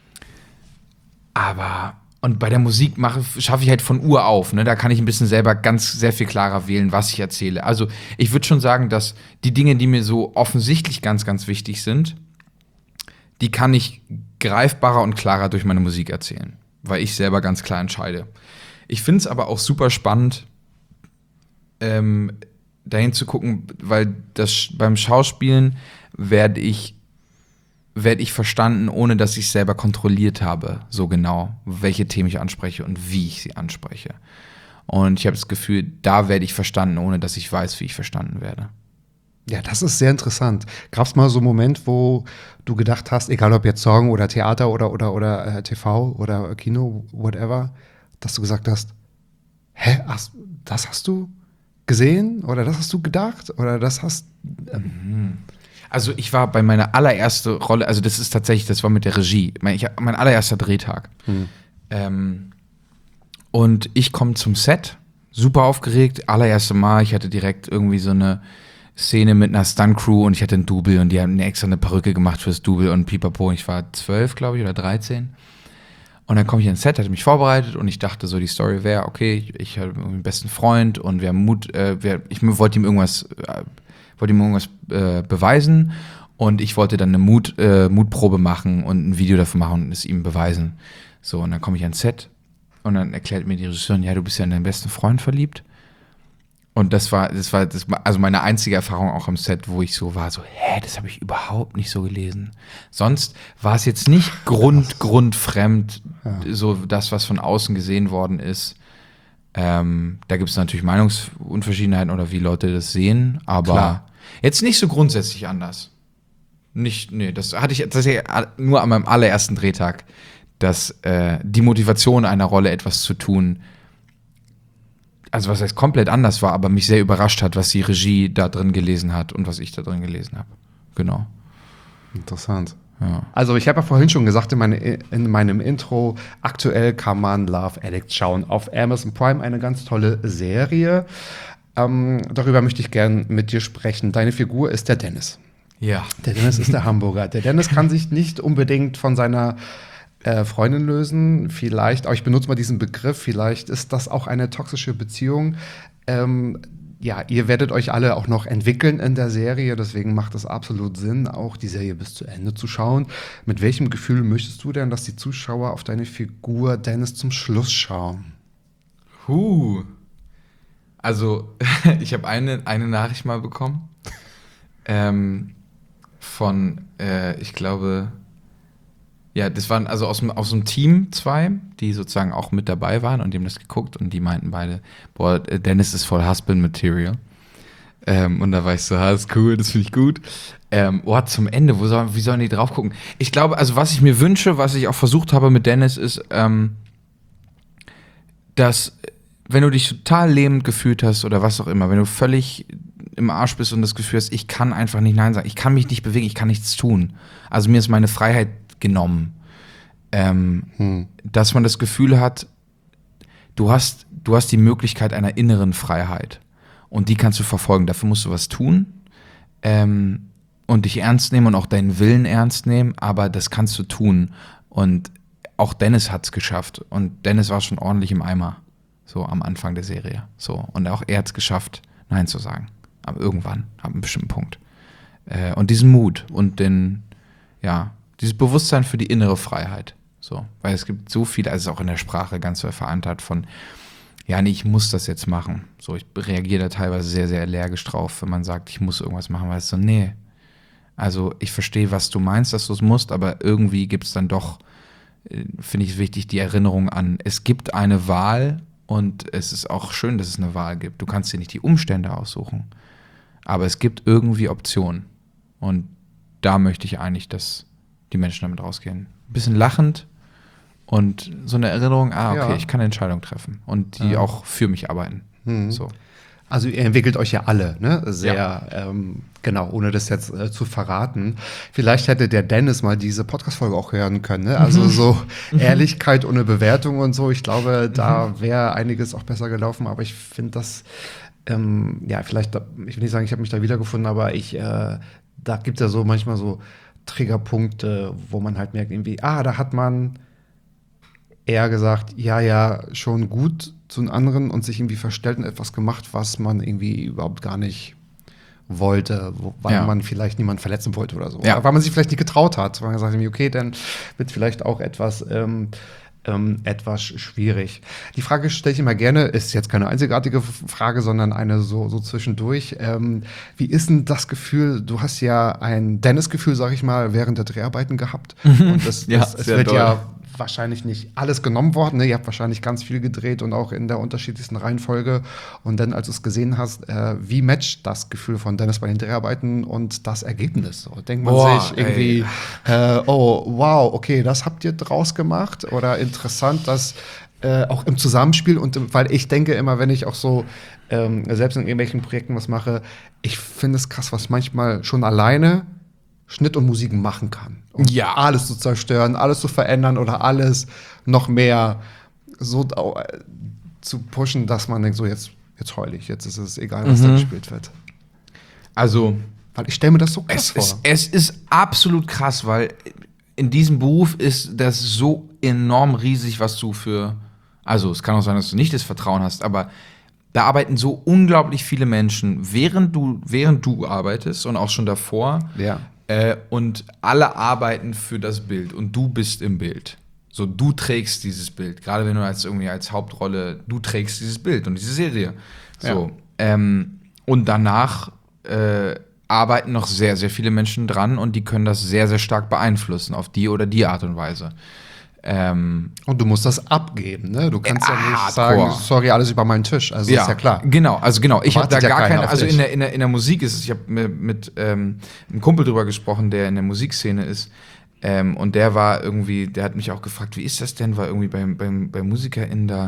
aber, und bei der Musik mache, schaffe ich halt von Uhr auf, ne? Da kann ich ein bisschen selber ganz, sehr viel klarer wählen, was ich erzähle. Also ich würde schon sagen, dass die Dinge, die mir so offensichtlich ganz, ganz wichtig sind, die kann ich greifbarer und klarer durch meine Musik erzählen, weil ich selber ganz klar entscheide. Ich finde es aber auch super spannend, ähm, dahin zu gucken, weil das beim Schauspielen werde ich, werd ich verstanden, ohne dass ich selber kontrolliert habe, so genau, welche Themen ich anspreche und wie ich sie anspreche. Und ich habe das Gefühl, da werde ich verstanden, ohne dass ich weiß, wie ich verstanden werde. Ja, das ist sehr interessant. Gab es mal so einen Moment, wo du gedacht hast, egal ob jetzt Song oder Theater oder, oder, oder äh, T V oder Kino, whatever, dass du gesagt hast, hä, hast, das hast du gesehen oder das hast du gedacht oder das hast... Ähm Also ich war bei meiner allerersten Rolle, also das ist tatsächlich, das war mit der Regie, mein, ich, mein allererster Drehtag. Hm. Ähm, und ich komme zum Set, super aufgeregt, allererste Mal, ich hatte direkt irgendwie so eine Szene mit einer Stunt-Crew und ich hatte ein Double und die haben extra eine Perücke gemacht fürs Double und pipapo. Ich war zwölf, glaube ich, oder dreizehn. Und dann komme ich ins Set, hatte mich vorbereitet und ich dachte so, die Story wäre, okay, ich, ich habe einen besten Freund und wir haben Mut, äh, wir, ich wollte ihm irgendwas, äh, wollte ihm irgendwas äh, beweisen Und ich wollte dann eine Mut, äh, Mutprobe machen und ein Video davon machen und es ihm beweisen. So, und dann komme ich ans Set und dann erklärt mir die Regisseurin, ja, du bist ja in deinen besten Freund verliebt. Und das war, das war, das war also meine einzige Erfahrung auch am Set, wo ich so war, so, hä, das habe ich überhaupt nicht so gelesen. Sonst war es jetzt nicht grund, grundfremd, ja. so das, was von außen gesehen worden ist. Ähm, da gibt es natürlich Meinungsunverschiedenheiten oder wie Leute das sehen, aber Klar. jetzt nicht so grundsätzlich anders. Nicht, nee, das hatte ich tatsächlich nur an meinem allerersten Drehtag, dass äh, die Motivation einer Rolle etwas zu tun, also was heißt komplett anders war, aber mich sehr überrascht hat, was die Regie da drin gelesen hat und was ich da drin gelesen habe. Genau. Interessant. Ja. Also ich habe ja vorhin schon gesagt in, meine, in meinem Intro, aktuell kann man Love Addict schauen auf Amazon Prime, eine ganz tolle Serie. Ähm, darüber möchte ich gern mit dir sprechen. Deine Figur ist der Dennis. Ja. Der Dennis ist der Hamburger. Der Dennis kann sich nicht unbedingt von seiner äh, Freundin lösen. Vielleicht, aber ich benutze mal diesen Begriff, vielleicht ist das auch eine toxische Beziehung. Ähm, ja, ihr werdet euch alle auch noch entwickeln in der Serie, deswegen macht es absolut Sinn, auch die Serie bis zu Ende zu schauen. Mit welchem Gefühl möchtest du denn, dass die Zuschauer auf deine Figur Dennis zum Schluss schauen? Huh. Also, ich habe eine, eine Nachricht mal bekommen. Ähm, von, äh, ich glaube, ja, das waren also aus, aus dem Team zwei, die sozusagen auch mit dabei waren und die haben das geguckt und die meinten beide, boah, Dennis ist voll Husband-Material. Ähm, und da war ich so, ah, das ist cool, das finde ich gut. Ähm, oh, zum Ende, wo soll, wie sollen die drauf gucken? Ich glaube, also was ich mir wünsche, was ich auch versucht habe mit Dennis, ist, ähm, dass, wenn du dich total lähmend gefühlt hast oder was auch immer, wenn du völlig im Arsch bist und das Gefühl hast, ich kann einfach nicht Nein sagen, ich kann mich nicht bewegen, ich kann nichts tun. Also mir ist meine Freiheit genommen. Ähm, hm. Dass man das Gefühl hat, du hast, du hast die Möglichkeit einer inneren Freiheit und die kannst du verfolgen. Dafür musst du was tun ähm, und dich ernst nehmen und auch deinen Willen ernst nehmen, aber das kannst du tun. Und auch Dennis hat es geschafft und Dennis war schon ordentlich im Eimer, so am Anfang der Serie. So. Und auch er hat es geschafft, Nein zu sagen. Aber irgendwann, ab einem bestimmten Punkt. Äh, und diesen Mut und den, ja, dieses Bewusstsein für die innere Freiheit. So, weil es gibt so viel, also auch in der Sprache ganz so verankert von, ja, nee, ich muss das jetzt machen. So, ich reagiere da teilweise sehr, sehr allergisch drauf, wenn man sagt, ich muss irgendwas machen, weil es so, nee. Also ich verstehe, was du meinst, dass du es musst, aber irgendwie gibt es dann doch, finde ich es wichtig, die Erinnerung an, es gibt eine Wahl und es ist auch schön, dass es eine Wahl gibt. Du kannst dir nicht die Umstände aussuchen, aber es gibt irgendwie Optionen. Und da möchte ich eigentlich, dass die Menschen damit rausgehen. Ein bisschen lachend und so eine Erinnerung, ah, okay, ja. ich kann eine Entscheidung treffen und die ja. auch für mich arbeiten. Mhm. So. Also ihr entwickelt euch ja alle, ne? Sehr, ja. ähm, genau, ohne das jetzt äh, zu verraten. Vielleicht hätte der Dennis mal diese Podcast-Folge auch hören können, ne? Also mhm. so Ehrlichkeit ohne Bewertung und so. Ich glaube, da wäre einiges auch besser gelaufen, aber ich finde das, ähm, ja, vielleicht, ich will nicht sagen, ich habe mich da wiedergefunden, aber ich, äh, da gibt es ja so manchmal so Triggerpunkte, wo man halt merkt irgendwie, ah, da hat man eher gesagt, ja, ja, schon gut zu den anderen und sich irgendwie verstellt und etwas gemacht, was man irgendwie überhaupt gar nicht wollte, wo, weil ja. man vielleicht niemanden verletzen wollte oder so. Ja. Weil man sich vielleicht nicht getraut hat. Weil man gesagt hat, okay, dann wird vielleicht auch etwas, ähm, ähm, etwas schwierig. Die Frage stelle ich immer gerne, ist jetzt keine einzigartige Frage, sondern eine so, so zwischendurch. Ähm, wie ist denn das Gefühl, du hast ja ein Dennis-Gefühl, sag ich mal, während der Dreharbeiten gehabt. Und das, ja, das, es wird doll. ja wahrscheinlich nicht alles genommen worden. Ne? Ihr habt wahrscheinlich ganz viel gedreht und auch in der unterschiedlichsten Reihenfolge. Und dann, als du es gesehen hast, äh, wie matcht das Gefühl von Dennis bei den Dreharbeiten und das Ergebnis? So, denkt man Boah, sich irgendwie, äh, oh, wow, okay, das habt ihr draus gemacht? Oder interessant, dass äh, auch im Zusammenspiel und weil ich denke immer, wenn ich auch so ähm, selbst in irgendwelchen Projekten was mache, ich finde es krass, was manchmal schon alleine Schnitt und Musik machen kann. Um ja. alles zu zerstören, alles zu verändern oder alles noch mehr so äh, zu pushen, dass man denkt, so jetzt, jetzt heul ich, jetzt ist es egal, was mhm. da gespielt wird. Also, weil ich stelle mir das so krass es vor. Ist, es ist absolut krass, weil in diesem Beruf ist das so enorm riesig, was du für, also es kann auch sein, dass du nicht das Vertrauen hast, aber da arbeiten so unglaublich viele Menschen, während du, während du arbeitest und auch schon davor. Ja. Äh, und alle arbeiten für das Bild und du bist im Bild. So, du trägst dieses Bild. Gerade wenn du als irgendwie als Hauptrolle, du trägst dieses Bild und diese Serie. So. Ja. Ähm, und danach äh, arbeiten noch sehr, sehr viele Menschen dran und die können das sehr, sehr stark beeinflussen auf die oder die Art und Weise. Ähm, Und du musst das abgeben, ne? Du kannst Äh, ja nicht hardcore. sagen, sorry, alles über meinen Tisch. Also ist ja klar. Genau, also genau. Ich habe da Wartet ja gar keiner keine, auf also dich. in der, in, der, in der Musik ist es, ich habe mit, mit ähm, einem Kumpel drüber gesprochen, der in der Musikszene ist. Ähm, und der war irgendwie, der hat mich auch gefragt, wie ist das denn? War irgendwie beim, beim, bei MusikerInnen da,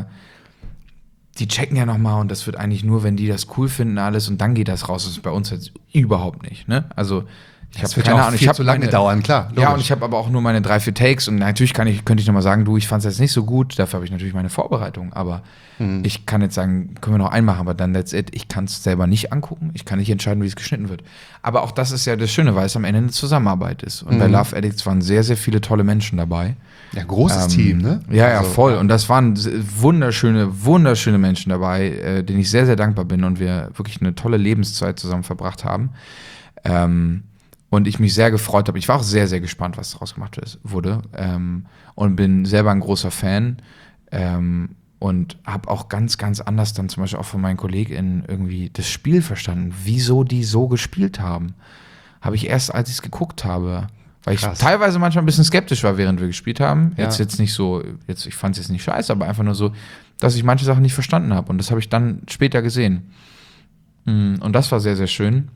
die checken ja nochmal und das wird eigentlich nur, wenn die das cool finden, alles und dann geht das raus. Das ist bei uns jetzt überhaupt nicht, ne? Also ich Das habe wird keine ja auch Ahnung. viel Ich hab zu lange meine, dauern, klar. Ja, logisch. und ich habe aber auch nur meine drei, vier Takes und natürlich kann ich, könnte ich nochmal sagen, du, ich fand es jetzt nicht so gut, dafür habe ich natürlich meine Vorbereitung, aber Mhm. ich kann jetzt sagen, können wir noch einmachen, aber dann that's it. Ich kann es selber nicht angucken, ich kann nicht entscheiden, wie es geschnitten wird. Aber auch das ist ja das Schöne, weil es am Ende eine Zusammenarbeit ist. Und Mhm. bei Love Addicts waren sehr, sehr viele tolle Menschen dabei. Ja, großes Ähm, Team, ne? Ja, ja, Also, voll. Und das waren s- wunderschöne, wunderschöne Menschen dabei, äh, denen ich sehr, sehr dankbar bin und wir wirklich eine tolle Lebenszeit zusammen verbracht haben. Ähm, und ich mich sehr gefreut habe. Ich war auch sehr, sehr gespannt, was daraus gemacht ist, wurde. Ähm, und bin selber ein großer Fan. Ähm, und habe auch ganz, ganz anders dann zum Beispiel auch von meinen KollegInnen irgendwie das Spiel verstanden, wieso die so gespielt haben. Habe ich erst, als ich es geguckt habe, weil ich Krass. teilweise manchmal ein bisschen skeptisch war, während wir gespielt haben. Ja. Jetzt jetzt nicht so, jetzt ich fand es jetzt nicht scheiße, aber einfach nur so, dass ich manche Sachen nicht verstanden habe. Und das habe ich dann später gesehen. Mm, Und das war sehr, sehr schön.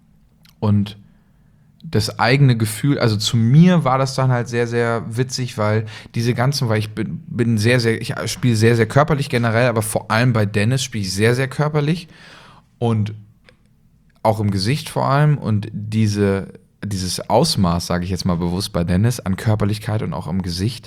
Und das eigene Gefühl, also zu mir war das dann halt sehr, sehr witzig, weil diese ganzen, weil ich bin, bin sehr, sehr, ich spiele sehr, sehr körperlich generell, aber vor allem bei Dennis spiele ich sehr, sehr körperlich und auch im Gesicht vor allem und diese, dieses Ausmaß, sage ich jetzt mal bewusst bei Dennis, an Körperlichkeit und auch im Gesicht,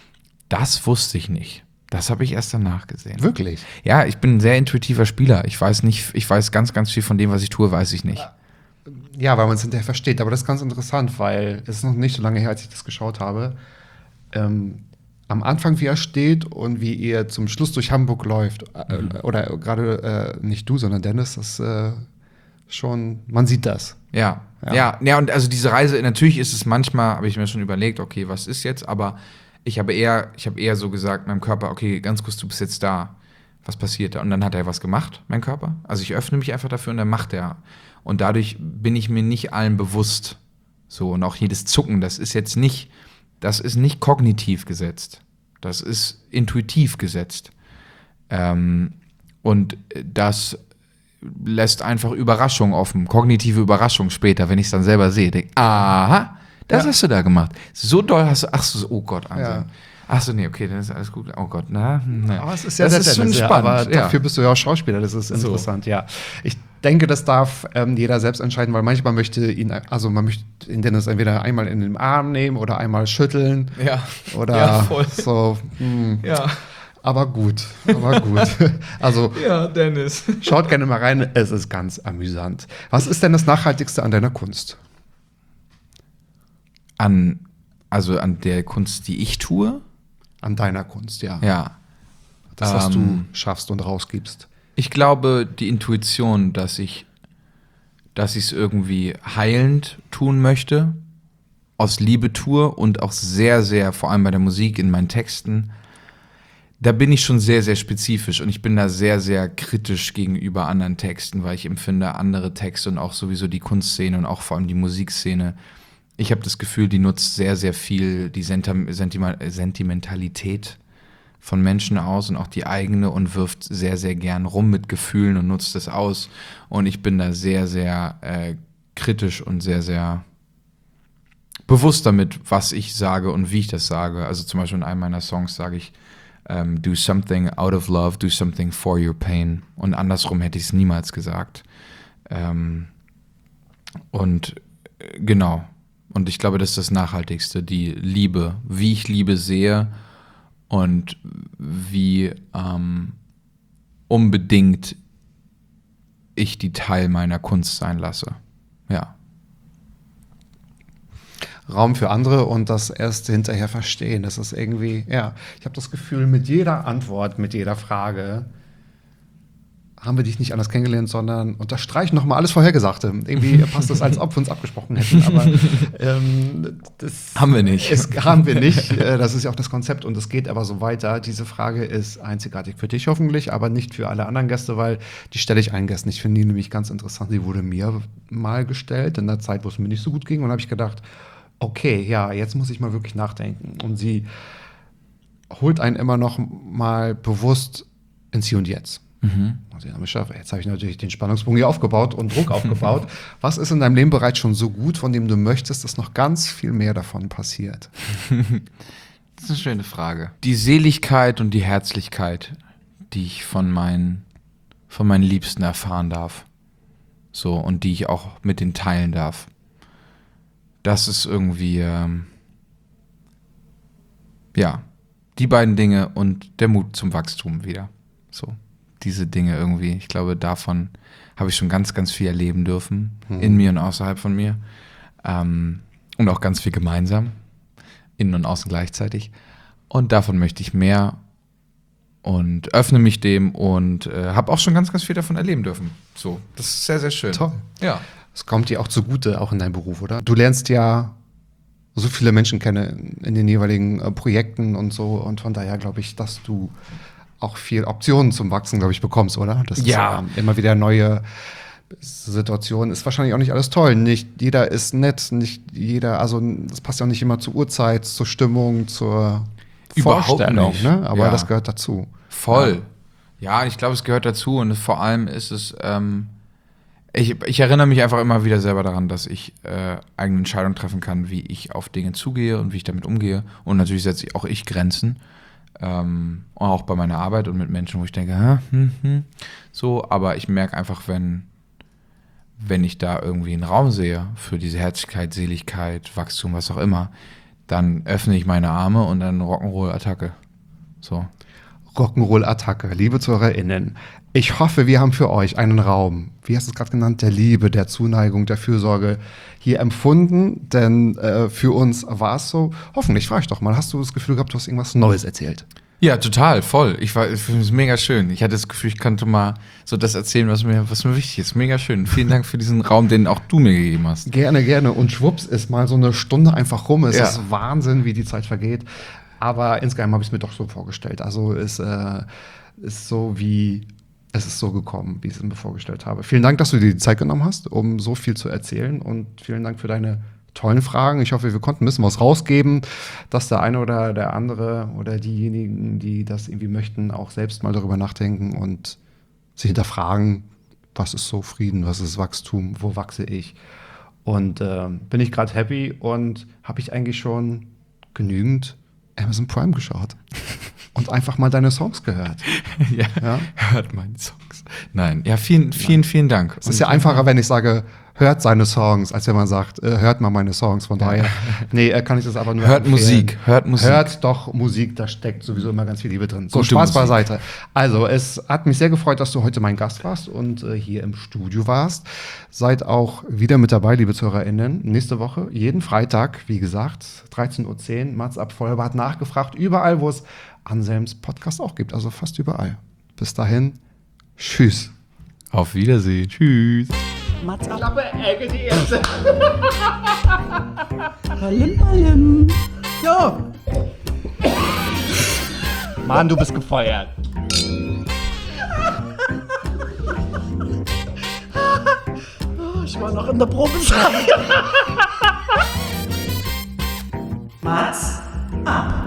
das wusste ich nicht. Das habe ich erst danach gesehen. Wirklich? Ja, ich bin ein sehr intuitiver Spieler. Ich weiß nicht, ich weiß ganz, ganz viel von dem, was ich tue, weiß ich nicht. Ja, weil man es hinterher versteht. Aber das ist ganz interessant, weil es ist noch nicht so lange her, als ich das geschaut habe. Ähm, am Anfang, wie er steht und wie er zum Schluss durch Hamburg läuft. Äh, Mhm. Oder gerade äh, nicht du, sondern Dennis, das äh, schon, man sieht das. Ja, Ja. ja, ja, und also diese Reise, natürlich ist es manchmal, habe ich mir schon überlegt, okay, was ist jetzt, aber ich habe eher, ich habe eher so gesagt, meinem Körper, okay, ganz kurz, du bist jetzt da, was passiert da? Und dann hat er was gemacht, mein Körper. Also ich öffne mich einfach dafür und dann macht er. Und dadurch bin ich mir nicht allen bewusst. So, und auch jedes Zucken, das ist jetzt nicht, das ist nicht kognitiv gesetzt. Das ist intuitiv gesetzt. Ähm, und das lässt einfach Überraschung offen, kognitive Überraschung später, wenn ich es dann selber sehe. Denk, aha, das Ja. hast du da gemacht. So doll hast du, ach so, oh Gott, Ansem. Ja. Ach so, nee, okay, dann ist alles gut. Oh Gott, na, na. Aber es ist ja das sehr ist schon Dennis, ja, spannend. aber ja. dafür bist du ja auch Schauspieler, das ist interessant, ja. Ich denke, das darf ähm, jeder selbst entscheiden, weil manchmal möchte ihn, also man möchte ihn Dennis entweder einmal in den Arm nehmen oder einmal schütteln Ja. oder Ja, voll. so. Hm. Ja. Aber gut, aber gut. Also Ja, Dennis. schaut gerne mal rein, es ist ganz amüsant. Was ist denn das Nachhaltigste an deiner Kunst? An, also an der Kunst, die ich tue? An deiner Kunst, ja. Ja. Das, was du Ähm, schaffst und rausgibst. Ich glaube, die Intuition, dass ich dass ich es irgendwie heilend tun möchte, aus Liebe tue und auch sehr, sehr, vor allem bei der Musik, in meinen Texten, da bin ich schon sehr, sehr spezifisch und ich bin da sehr, sehr kritisch gegenüber anderen Texten, weil ich empfinde andere Texte und auch sowieso die Kunstszene und auch vor allem die Musikszene. Ich habe das Gefühl, die nutzt sehr, sehr viel die Sentim- Sentima- Sentimentalität von Menschen aus und auch die eigene und wirft sehr, sehr gern rum mit Gefühlen und nutzt es aus. Und ich bin da sehr, sehr äh, kritisch und sehr, sehr bewusst damit, was ich sage und wie ich das sage. Also zum Beispiel in einem meiner Songs sage ich, ähm, do something out of love, do something for your pain. Und andersrum hätte ich es niemals gesagt. Ähm, und äh, genau. Und ich glaube, das ist das Nachhaltigste, die Liebe, wie ich Liebe sehe und wie ähm, unbedingt ich die Teil meiner Kunst sein lasse. Ja. Raum für andere und das erst hinterher verstehen. Das ist irgendwie, ja, ich habe das Gefühl, mit jeder Antwort, mit jeder Frage haben wir dich nicht anders kennengelernt, sondern unterstreichen nochmal alles Vorhergesagte. Irgendwie passt das, als ob wir uns abgesprochen hätten, aber ähm, das Haben wir nicht. Es, haben wir nicht. Äh, Das ist ja auch das Konzept und es geht aber so weiter. Diese Frage ist einzigartig für dich hoffentlich, aber nicht für alle anderen Gäste, weil die stelle ich allen Gästen. Ich finde die nämlich ganz interessant. Die wurde mir mal gestellt in der Zeit, wo es mir nicht so gut ging und habe ich gedacht, okay, ja, jetzt muss ich mal wirklich nachdenken. Und sie holt einen immer noch mal bewusst ins Hier und Jetzt. Mhm. Also, jetzt habe ich natürlich den Spannungsbogen hier aufgebaut und Druck aufgebaut. Was ist in deinem Leben bereits schon so gut, von dem du möchtest, dass noch ganz viel mehr davon passiert? Das ist eine schöne Frage. Die Seligkeit und die Herzlichkeit, die ich von meinen, von meinen Liebsten erfahren darf. So, und die ich auch mit denen teilen darf. Das ist irgendwie, ähm, ja, die beiden Dinge und der Mut zum Wachstum wieder. So, diese Dinge irgendwie. Ich glaube, davon habe ich schon ganz, ganz viel erleben dürfen, mhm. in mir und außerhalb von mir. Ähm, und auch ganz viel gemeinsam, innen und außen gleichzeitig. Und davon möchte ich mehr und öffne mich dem und äh, habe auch schon ganz, ganz viel davon erleben dürfen. So, das ist sehr, sehr schön. Toll. Ja. Es kommt dir auch zugute, auch in deinem Beruf, oder? Du lernst ja so viele Menschen kennen in den jeweiligen äh, Projekten und so. Und von daher glaube ich, dass du auch viel Optionen zum Wachsen, glaube ich, bekommst, oder? Das ist Ja. ähm, immer wieder neue Situation. Ist wahrscheinlich auch nicht alles toll. Nicht jeder ist nett, nicht jeder, also das passt ja auch nicht immer zur Uhrzeit, zur Stimmung, zur Überhaupt Vorstellung, nicht. ne? Aber Ja. das gehört dazu. Voll. Ja, ich glaube, es gehört dazu und vor allem ist es, ähm, ich, ich erinnere mich einfach immer wieder selber daran, dass ich äh, eigene Entscheidungen treffen kann, wie ich auf Dinge zugehe und wie ich damit umgehe. Und natürlich setze ich auch ich Grenzen. Ähm, auch bei meiner Arbeit und mit Menschen, wo ich denke, hm, hm, hm, so, aber ich merke einfach, wenn, wenn ich da irgendwie einen Raum sehe für diese Herzlichkeit, Seligkeit, Wachstum, was auch immer, dann öffne ich meine Arme und dann Rock'n'Roll-Attacke. So. Rock'n'Roll-Attacke, liebe ZuhörerInnen. Ich hoffe, wir haben für euch einen Raum, wie hast du es gerade genannt, der Liebe, der Zuneigung, der Fürsorge hier empfunden. Denn äh, für uns war es so, hoffentlich, frage ich doch mal, hast du das Gefühl gehabt, du hast irgendwas Neues erzählt? Ja, total, voll. Ich war, ich finde es mega schön. Ich hatte das Gefühl, ich könnte mal so das erzählen, was mir, was mir wichtig ist. Mega schön. Vielen Dank für diesen Raum, den auch du mir gegeben hast. Gerne, gerne. Und schwupps ist mal so eine Stunde einfach rum. Es Ja. ist Wahnsinn, wie die Zeit vergeht. Aber insgeheim habe ich es mir doch so vorgestellt. Also es äh, ist so wie, es ist so gekommen, wie ich es mir vorgestellt habe. Vielen Dank, dass du dir die Zeit genommen hast, um so viel zu erzählen. Und vielen Dank für deine tollen Fragen. Ich hoffe, wir konnten ein bisschen was rausgeben, dass der eine oder der andere oder diejenigen, die das irgendwie möchten, auch selbst mal darüber nachdenken und sich hinterfragen, was ist so Frieden, was ist Wachstum, wo wachse ich? Und äh, bin ich gerade happy und habe ich eigentlich schon genügend Amazon Prime geschaut und einfach mal deine Songs gehört. ja, Ja? hört meine Songs. Nein, ja, vielen, vielen, vielen Dank. Es ist ja einfacher, wenn ich sage, hört seine Songs, als wenn man sagt, äh, hört mal meine Songs. Von daher, nee, äh, kann ich das aber nur Hört empfehlen. Musik, hört Musik. Hört doch Musik, da steckt sowieso immer ganz viel Liebe drin. So, Gute Spaß Musik. beiseite. Also, es hat mich sehr gefreut, dass du heute mein Gast warst und äh, hier im Studio warst. Seid auch wieder mit dabei, liebe ZuhörerInnen. Nächste Woche, jeden Freitag, wie gesagt, dreizehn Uhr zehn, Mats ab Vollbart nachgefragt. Überall, wo es Anselms Podcast auch gibt, also fast überall. Bis dahin, tschüss. Auf Wiedersehen. Tschüss. Mats ab. Ballim, ballim. So. Mann, du bist gefeuert. Oh, ich war noch in der Probezeit. Mats ab.